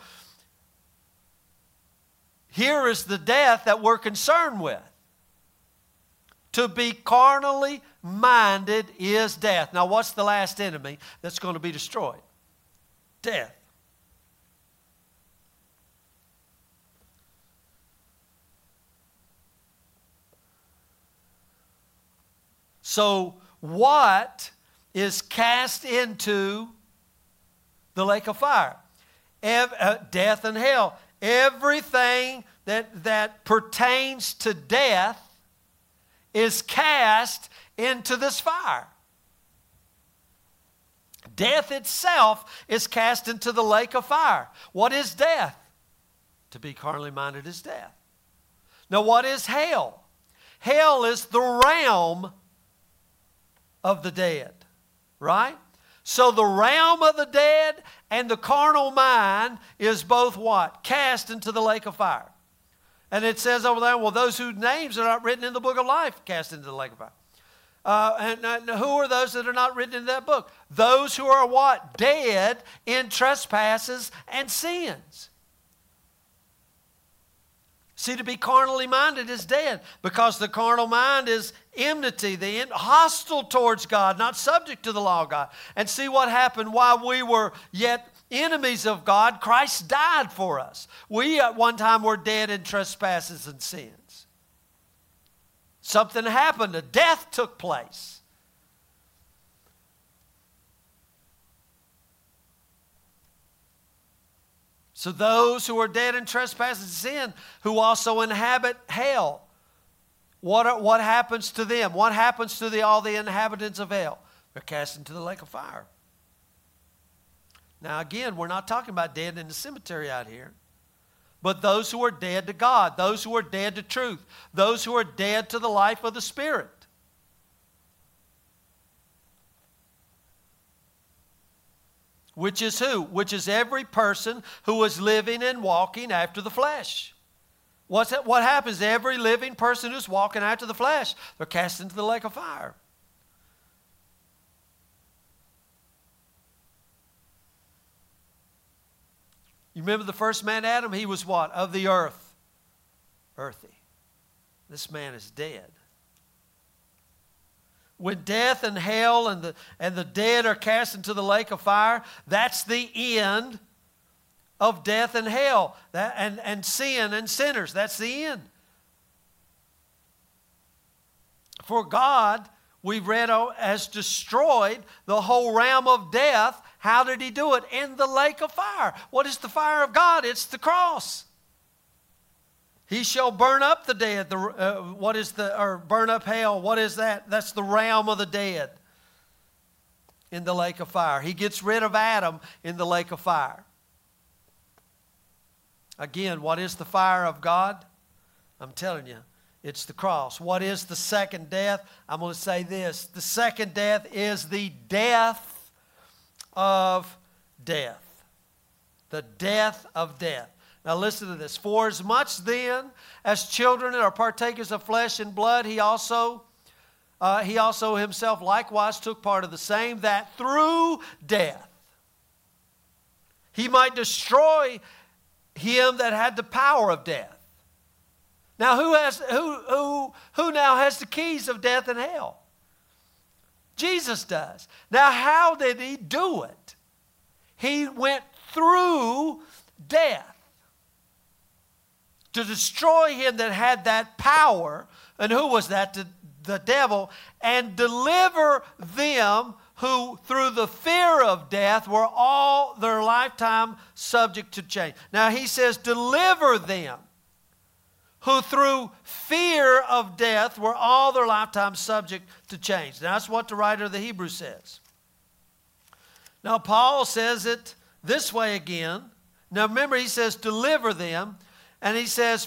here is the death that we're concerned with. To be carnally minded is death. Now what's the last enemy that's going to be destroyed? Death. So what is cast into the lake of fire? Death and hell. Everything that pertains to death is cast into this fire. Death itself is cast into the lake of fire. What is death? To be carnally minded is death. Now what is hell? Hell is the realm of the dead, right? So the realm of the dead and the carnal mind is both what? Cast into the lake of fire. And it says over there, well, those whose names are not written in the book of life cast into the lake of fire. And who are those that are not written in that book? Those who are what? Dead in trespasses and sins. See, to be carnally minded is dead, because the carnal mind is enmity, hostile towards God, not subject to the law of God. And see what happened while we were yet enemies of God, Christ died for us. We at one time were dead in trespasses and sins. Something happened, a death took place. So those who are dead in trespasses and sin, who also inhabit hell, what happens to them? What happens to all the inhabitants of hell? They're cast into the lake of fire. Now again, we're not talking about dead in the cemetery out here, but those who are dead to God, those who are dead to truth, those who are dead to the life of the Spirit. Which is who? Which is every person who is living and walking after the flesh. What happens to every living person who's walking after the flesh? They're cast into the lake of fire. You remember the first man, Adam? He was what? Of the earth. Earthy. This man is dead. When death and hell and the dead are cast into the lake of fire, that's the end of death and hell, and sin and sinners. That's the end. For God, we've read, has destroyed the whole realm of death. How did He do it? In the lake of fire. What is the fire of God? It's the cross. He shall burn up the dead. Burn up hell? What is that? That's the realm of the dead in the lake of fire. He gets rid of Adam in the lake of fire. Again, what is the fire of God? I'm telling you, it's the cross. What is the second death? I'm going to say this. The second death is the death of death. The death of death. Now listen to this. For as much then as children are partakers of flesh and blood, he also himself likewise took part of the same, that through death he might destroy him that had the power of death. Now who now has the keys of death and hell? Jesus does. Now how did He do it? He went through death to destroy him that had that power. And who was that? The devil. And deliver them who through the fear of death were all their lifetime subject to change. Now he says, deliver them who through fear of death were all their lifetime subject to change. Now that's what the writer of the Hebrews says. Now Paul says it this way again. Now remember, he says deliver them. And he says,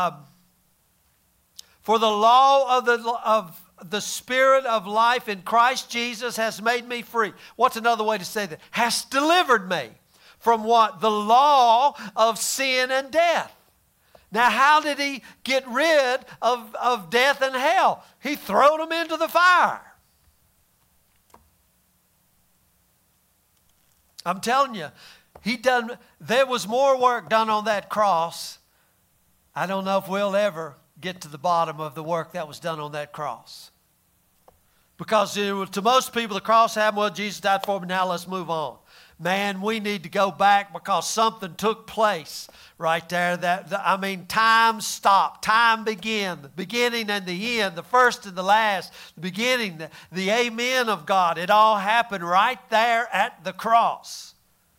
for the law of the Spirit of life in Christ Jesus has made me free. What's another way to say that? Has delivered me from what? The law of sin and death. Now how did He get rid of death and hell? He threw them into the fire. I'm telling you, there was more work done on that cross. I don't know if we'll ever get to the bottom of the work that was done on that cross. Because to most people, the cross happened, well, Jesus died for me, now let's move on. Man, we need to go back because something took place right there. Time stopped. Time began. The beginning and the end, the first and the last, the beginning, the amen of God. It all happened right there at the cross.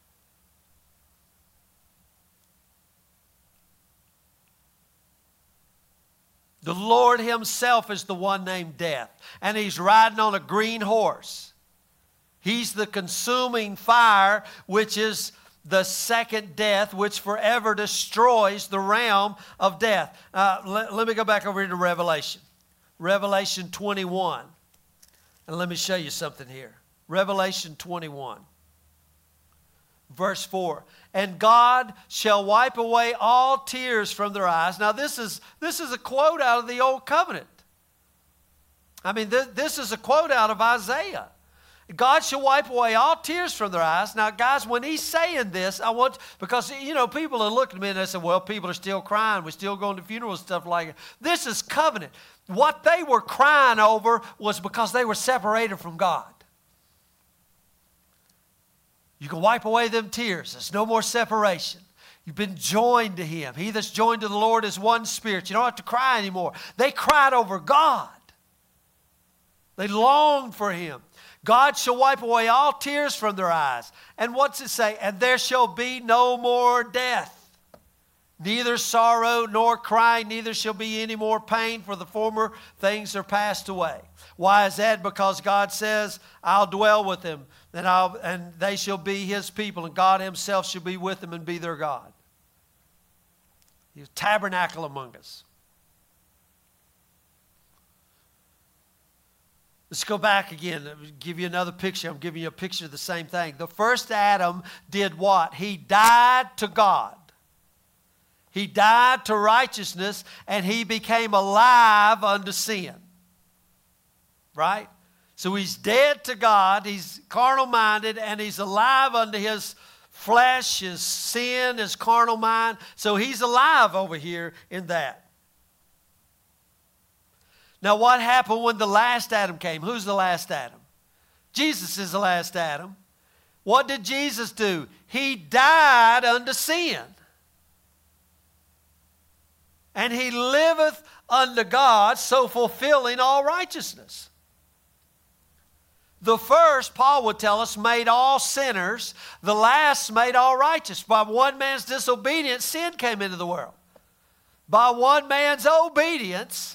The Lord Himself is the one named Death, and He's riding on a green horse. He's the consuming fire, which is the second death, which forever destroys the realm of death. Let me go back over to Revelation. Revelation 21. And let me show you something here. Revelation 21. Verse 4. And God shall wipe away all tears from their eyes. Now this is a quote out of the Old Covenant. I mean, this is a quote out of Isaiah. God shall wipe away all tears from their eyes. Now, guys, when he's saying this, because, people are looking at me and they say, well, people are still crying. We're still going to funerals and stuff like that. This is covenant. What they were crying over was because they were separated from God. You can wipe away them tears. There's no more separation. You've been joined to him. He that's joined to the Lord is one spirit. You don't have to cry anymore. They cried over God. They longed for him. God shall wipe away all tears from their eyes. And what's it say? And there shall be no more death, neither sorrow nor crying, neither shall be any more pain, for the former things are passed away. Why is that? Because God says, I'll dwell with them, and they shall be his people, and God himself shall be with them and be their God. He'll tabernacle among us. Let's go back again. I'll give you another picture. I'm giving you a picture of the same thing. The first Adam did what? He died to God. He died to righteousness, and he became alive unto sin. Right? So he's dead to God, he's carnal-minded, and he's alive unto his flesh, his sin, his carnal mind. So he's alive over here in that. Now, what happened when the last Adam came? Who's the last Adam? Jesus is the last Adam. What did Jesus do? He died unto sin. And he liveth unto God, so fulfilling all righteousness. The first, Paul would tell us, made all sinners. The last made all righteous. By one man's disobedience, sin came into the world. By one man's obedience,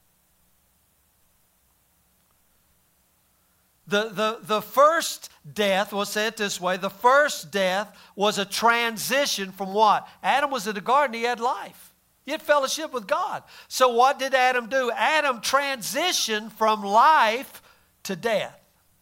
the first death, we'll say it this way, the first death was a transition from what? Adam was in the garden, he had life. He had fellowship with God. So what did Adam do? Adam transitioned from life to death.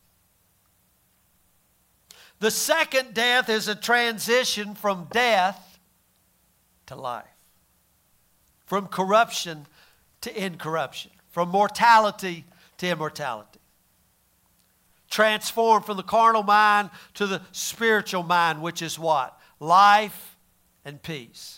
The second death is a transition from death to life. From corruption to incorruption. From mortality to immortality. Transformed from the carnal mind to the spiritual mind, which is what? Life and peace.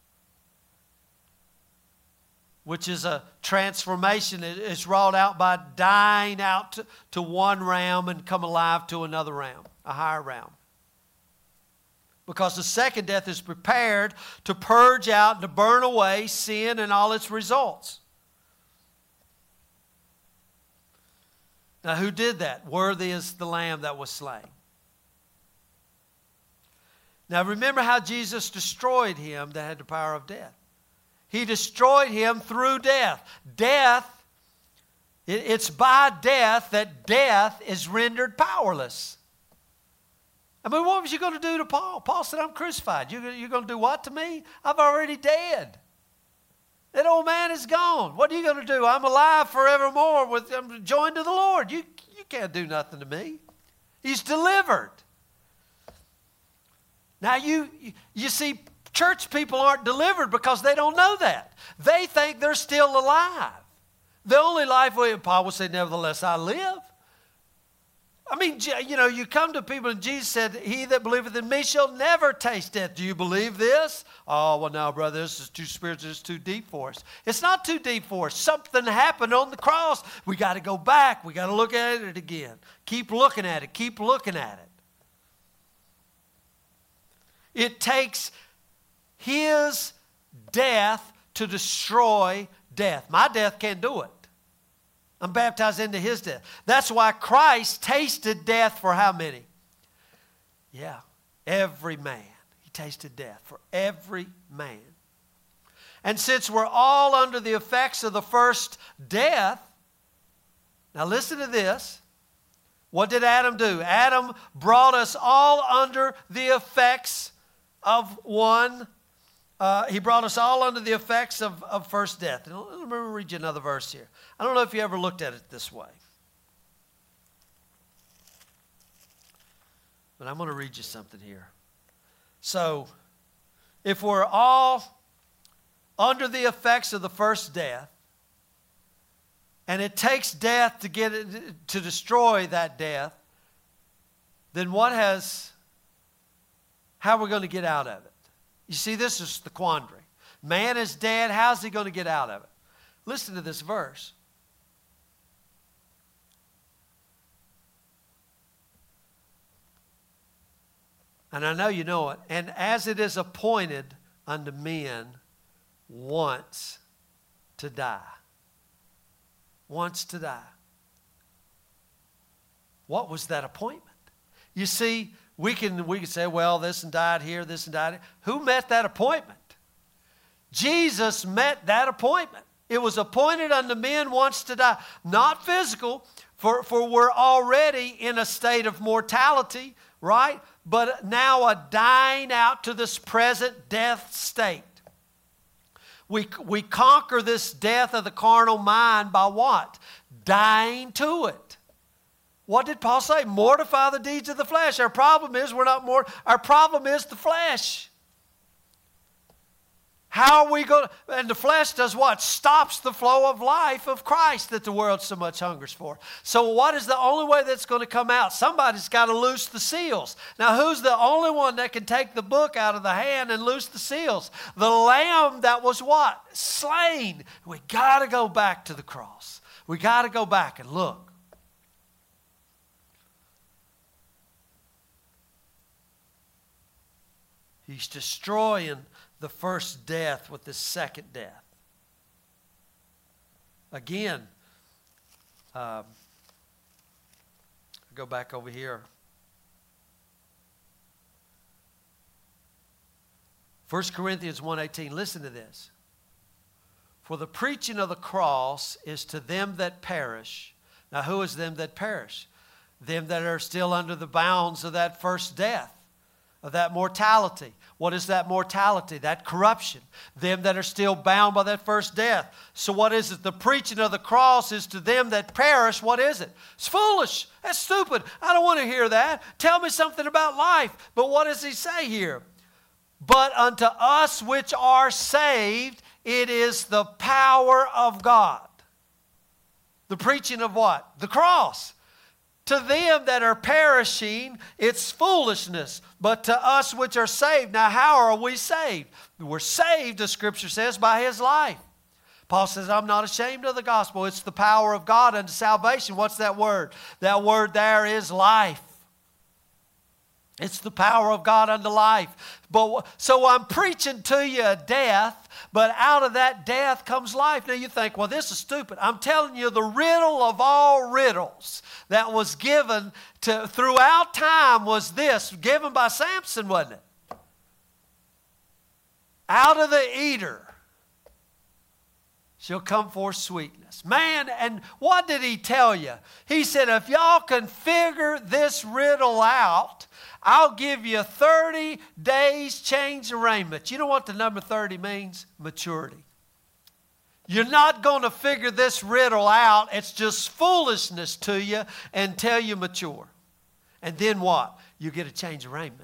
Which is a transformation that is wrought out by dying out to one realm and come alive to another realm, a higher realm. Because the second death is prepared to purge out and to burn away sin and all its results. Now, who did that? Worthy is the Lamb that was slain. Now, remember how Jesus destroyed him that had the power of death. He destroyed him through death. Death, it's by death that death is rendered powerless. I mean, what was you going to do to Paul? Paul said, I'm crucified. You're going to do what to me? I'm already dead. That old man is gone. What are you going to do? I'm alive forevermore. I'm joined to the Lord. You can't do nothing to me. He's delivered. Now, you see, church people aren't delivered because they don't know that. They think they're still alive. The only life, Paul would say, nevertheless, I live. I mean, you come to people and Jesus said, he that believeth in me shall never taste death. Do you believe this? Oh, well, no, brother, this is too spiritual. It's too deep for us. It's not too deep for us. Something happened on the cross. We got to go back. We got to look at it again. Keep looking at it. Keep looking at it. It takes his death to destroy death. My death can't do it. I'm baptized into his death. That's why Christ tasted death for how many? Yeah, every man. He tasted death for every man. And since we're all under the effects of the first death, now listen to this. What did Adam do? Adam brought us all under the effects of one. He brought us all under the effects of first death. And let me read you another verse here. I don't know if you ever looked at it this way. But I'm going to read you something here. So, if we're all under the effects of the first death, and it takes death to get it, to destroy that death, then how are we going to get out of it? You see, this is the quandary. Man is dead. How's he going to get out of it? Listen to this verse. And I know you know it. And as it is appointed unto men once to die. Once to die. What was that appointment? You see, we can say, well, this and died here, this and died here. Who met that appointment? Jesus met that appointment. It was appointed unto men once to die. Not physical, for we're already in a state of mortality, right? But now a dying out to this present death state. We conquer this death of the carnal mind by what? Dying to it. What did Paul say? Mortify the deeds of the flesh. Our problem is our problem is the flesh. How are we going to, and the flesh does what? Stops the flow of life of Christ that the world so much hungers for. So what is the only way that's going to come out? Somebody's got to loose the seals. Now who's the only one that can take the book out of the hand and loose the seals? The Lamb that was what? Slain. We got to go back to the cross. We got to go back and look. He's destroying the first death with the second death. Again, go back over here. 1 Corinthians 1:18, listen to this. For the preaching of the cross is to them that perish. Now who is them that perish? Them that are still under the bounds of that first death, of that mortality. What is that mortality? That corruption. Them that are still bound by that first death. So what is it? The preaching of the cross is to them that perish. What is it? It's foolish. That's stupid. I don't want to hear that. Tell me something about life. But what does he say here? But unto us which are saved, it is the power of God. The preaching of what? The cross. To them that are perishing, it's foolishness. But to us which are saved. Now, how are we saved? We're saved, the Scripture says, by His life. Paul says, I'm not ashamed of the gospel. It's the power of God unto salvation. What's that word? That word there is life. It's the power of God unto life. So I'm preaching to you death, but out of that death comes life. Now you think, well, this is stupid. I'm telling you the riddle of all riddles that was given throughout time was this, given by Samson, wasn't it? Out of the eater shall come forth sweetness. Man, and what did he tell you? He said, if y'all can figure this riddle out, I'll give you 30 days change of raiment. You know what the number 30 means? Maturity. You're not going to figure this riddle out. It's just foolishness to you until you mature. And then what? You get a change of raiment.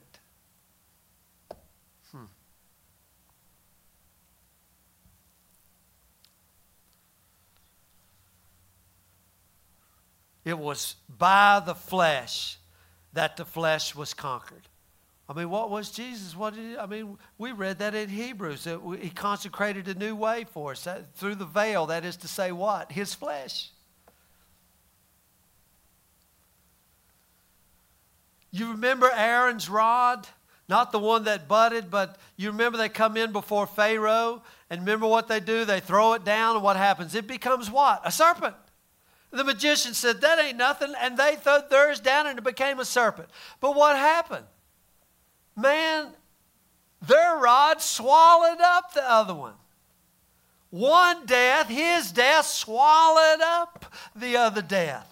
It was by the flesh that the flesh was conquered. I mean, what was Jesus? We read that in Hebrews. He consecrated a new way for us through the veil. That is to say what? His flesh. You remember Aaron's rod? Not the one that budded, but you remember they come in before Pharaoh, and remember what they do? They throw it down, and what happens? It becomes what? A serpent. The magician said, that ain't nothing, and they threw theirs down, and it became a serpent. But what happened? Man, their rod swallowed up the other one. One death, his death, swallowed up the other death.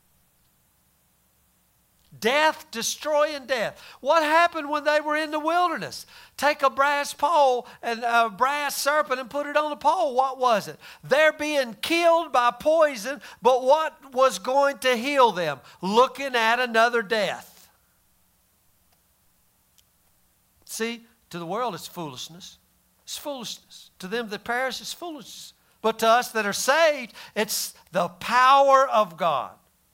Death, destroying death. What happened when they were in the wilderness? Take a brass pole and a brass serpent and put it on the pole. What was it? They're being killed by poison, but what was going to heal them? Looking at another death. See, to the world it's foolishness. It's foolishness. To them that perish, it's foolishness. But to us that are saved, it's the power of God.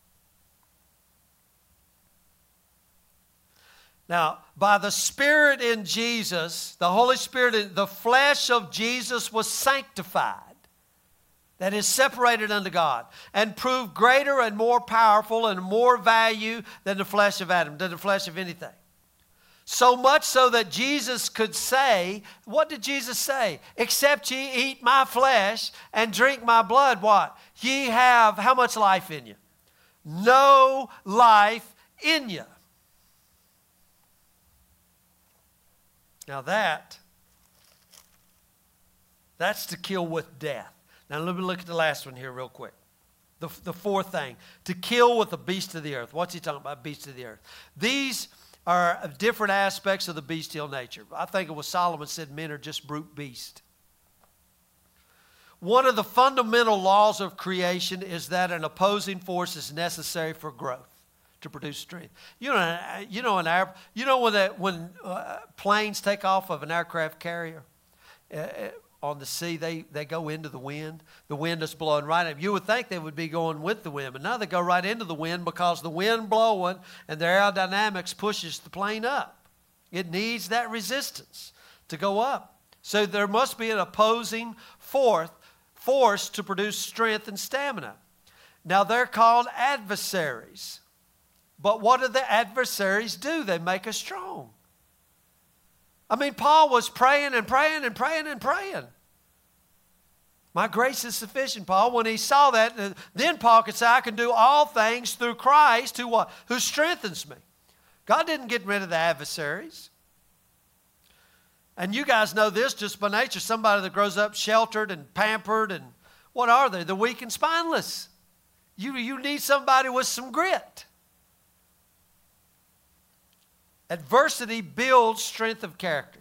Now, by the Spirit in Jesus, the Holy Spirit, the flesh of Jesus was sanctified. That is separated unto God, and proved greater and more powerful and more value than the flesh of Adam, than the flesh of anything. So much so that Jesus could say, what did Jesus say? Except ye eat my flesh and drink my blood, what? Ye have how much life in you? No life in you. Now that's to kill with death. Now let me look at the last one here real quick. The fourth thing, to kill with the beast of the earth. What's he talking about, beast of the earth? These are different aspects of the bestial nature. I think it was Solomon said men are just brute beasts. One of the fundamental laws of creation is that an opposing force is necessary for growth, to produce strength. When planes take off of an aircraft carrier, on the sea, they go into the wind. The wind is blowing right up. You would think they would be going with the wind, but now they go right into the wind because the wind blowing and their aerodynamics pushes the plane up. It needs that resistance to go up. So there must be an opposing force to produce strength and stamina. Now they're called adversaries. But what do the adversaries do? They make us strong. I mean, Paul was praying and praying and praying and praying. My grace is sufficient, Paul. When he saw that, then Paul could say, I can do all things through Christ who strengthens me. God didn't get rid of the adversaries. And you guys know this just by nature. Somebody that grows up sheltered and pampered, and what are they? The weak and spineless. You need somebody with some grit. Adversity builds strength of character.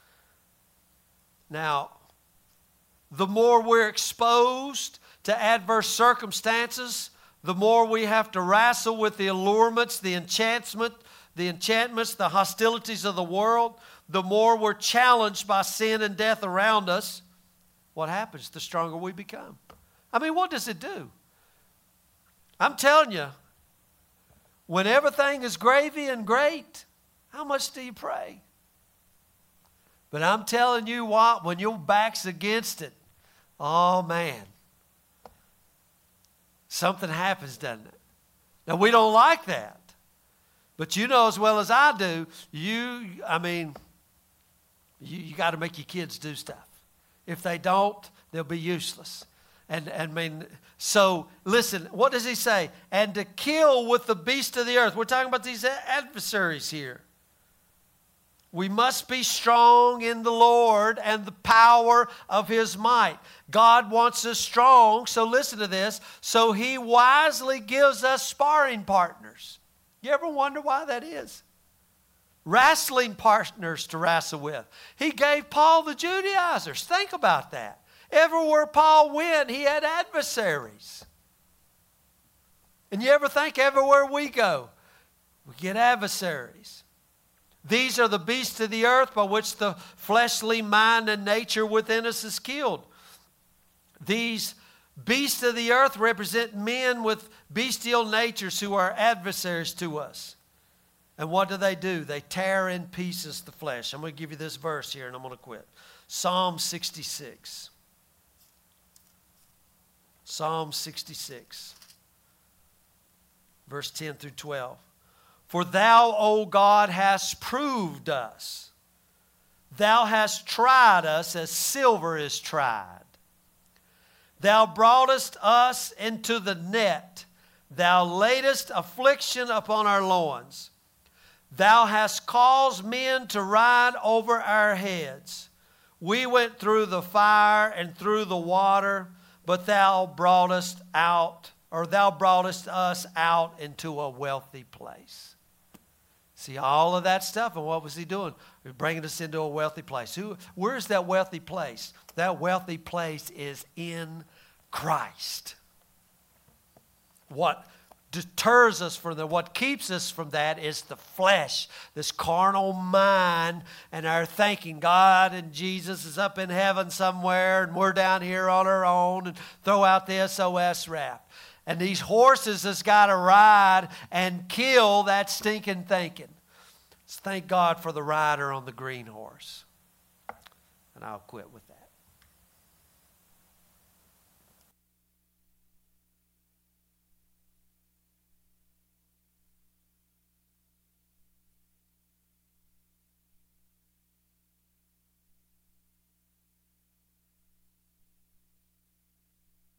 Now, the more we're exposed to adverse circumstances, the more we have to wrestle with the allurements, the enchantments, the hostilities of the world. The more we're challenged by sin and death around us, what happens? The stronger we become. I mean, what does it do? I'm telling you, when everything is gravy and great, how much do you pray? But I'm telling you what, when your back's against it, oh man, something happens, doesn't it? Now we don't like that. But you know as well as I do, you got to make your kids do stuff. If they don't, they'll be useless. So listen, what does he say? And to kill with the beast of the earth. We're talking about these adversaries here. We must be strong in the Lord and the power of His might. God wants us strong, so listen to this. So He wisely gives us sparring partners. You ever wonder why that is? Wrestling partners to wrestle with. He gave Paul the Judaizers. Think about that. Everywhere Paul went, he had adversaries. And you ever think everywhere we go, we get adversaries. These are the beasts of the earth by which the fleshly mind and nature within us is killed. These beasts of the earth represent men with bestial natures who are adversaries to us. And what do? They tear in pieces the flesh. I'm going to give you this verse here and I'm going to quit. Psalm 66. Psalm 66. Verse 10 through 12. For thou, O God, hast proved us. Thou hast tried us as silver is tried. Thou broughtest us into the net. Thou laidest affliction upon our loins. Thou hast caused men to ride over our heads. We went through the fire and through the water, but thou broughtest us out into a wealthy place. See, all of that stuff, and what was he doing? He was bringing us into a wealthy place. Where's that wealthy place? That wealthy place is in Christ. What deters us from that. What keeps us from that is the flesh, this carnal mind, and our thinking God and Jesus is up in heaven somewhere, and we're down here on our own, and throw out the SOS rap. And these horses has got to ride and kill that stinking thinking. Thank God for the rider on the green horse. And I'll quit with that.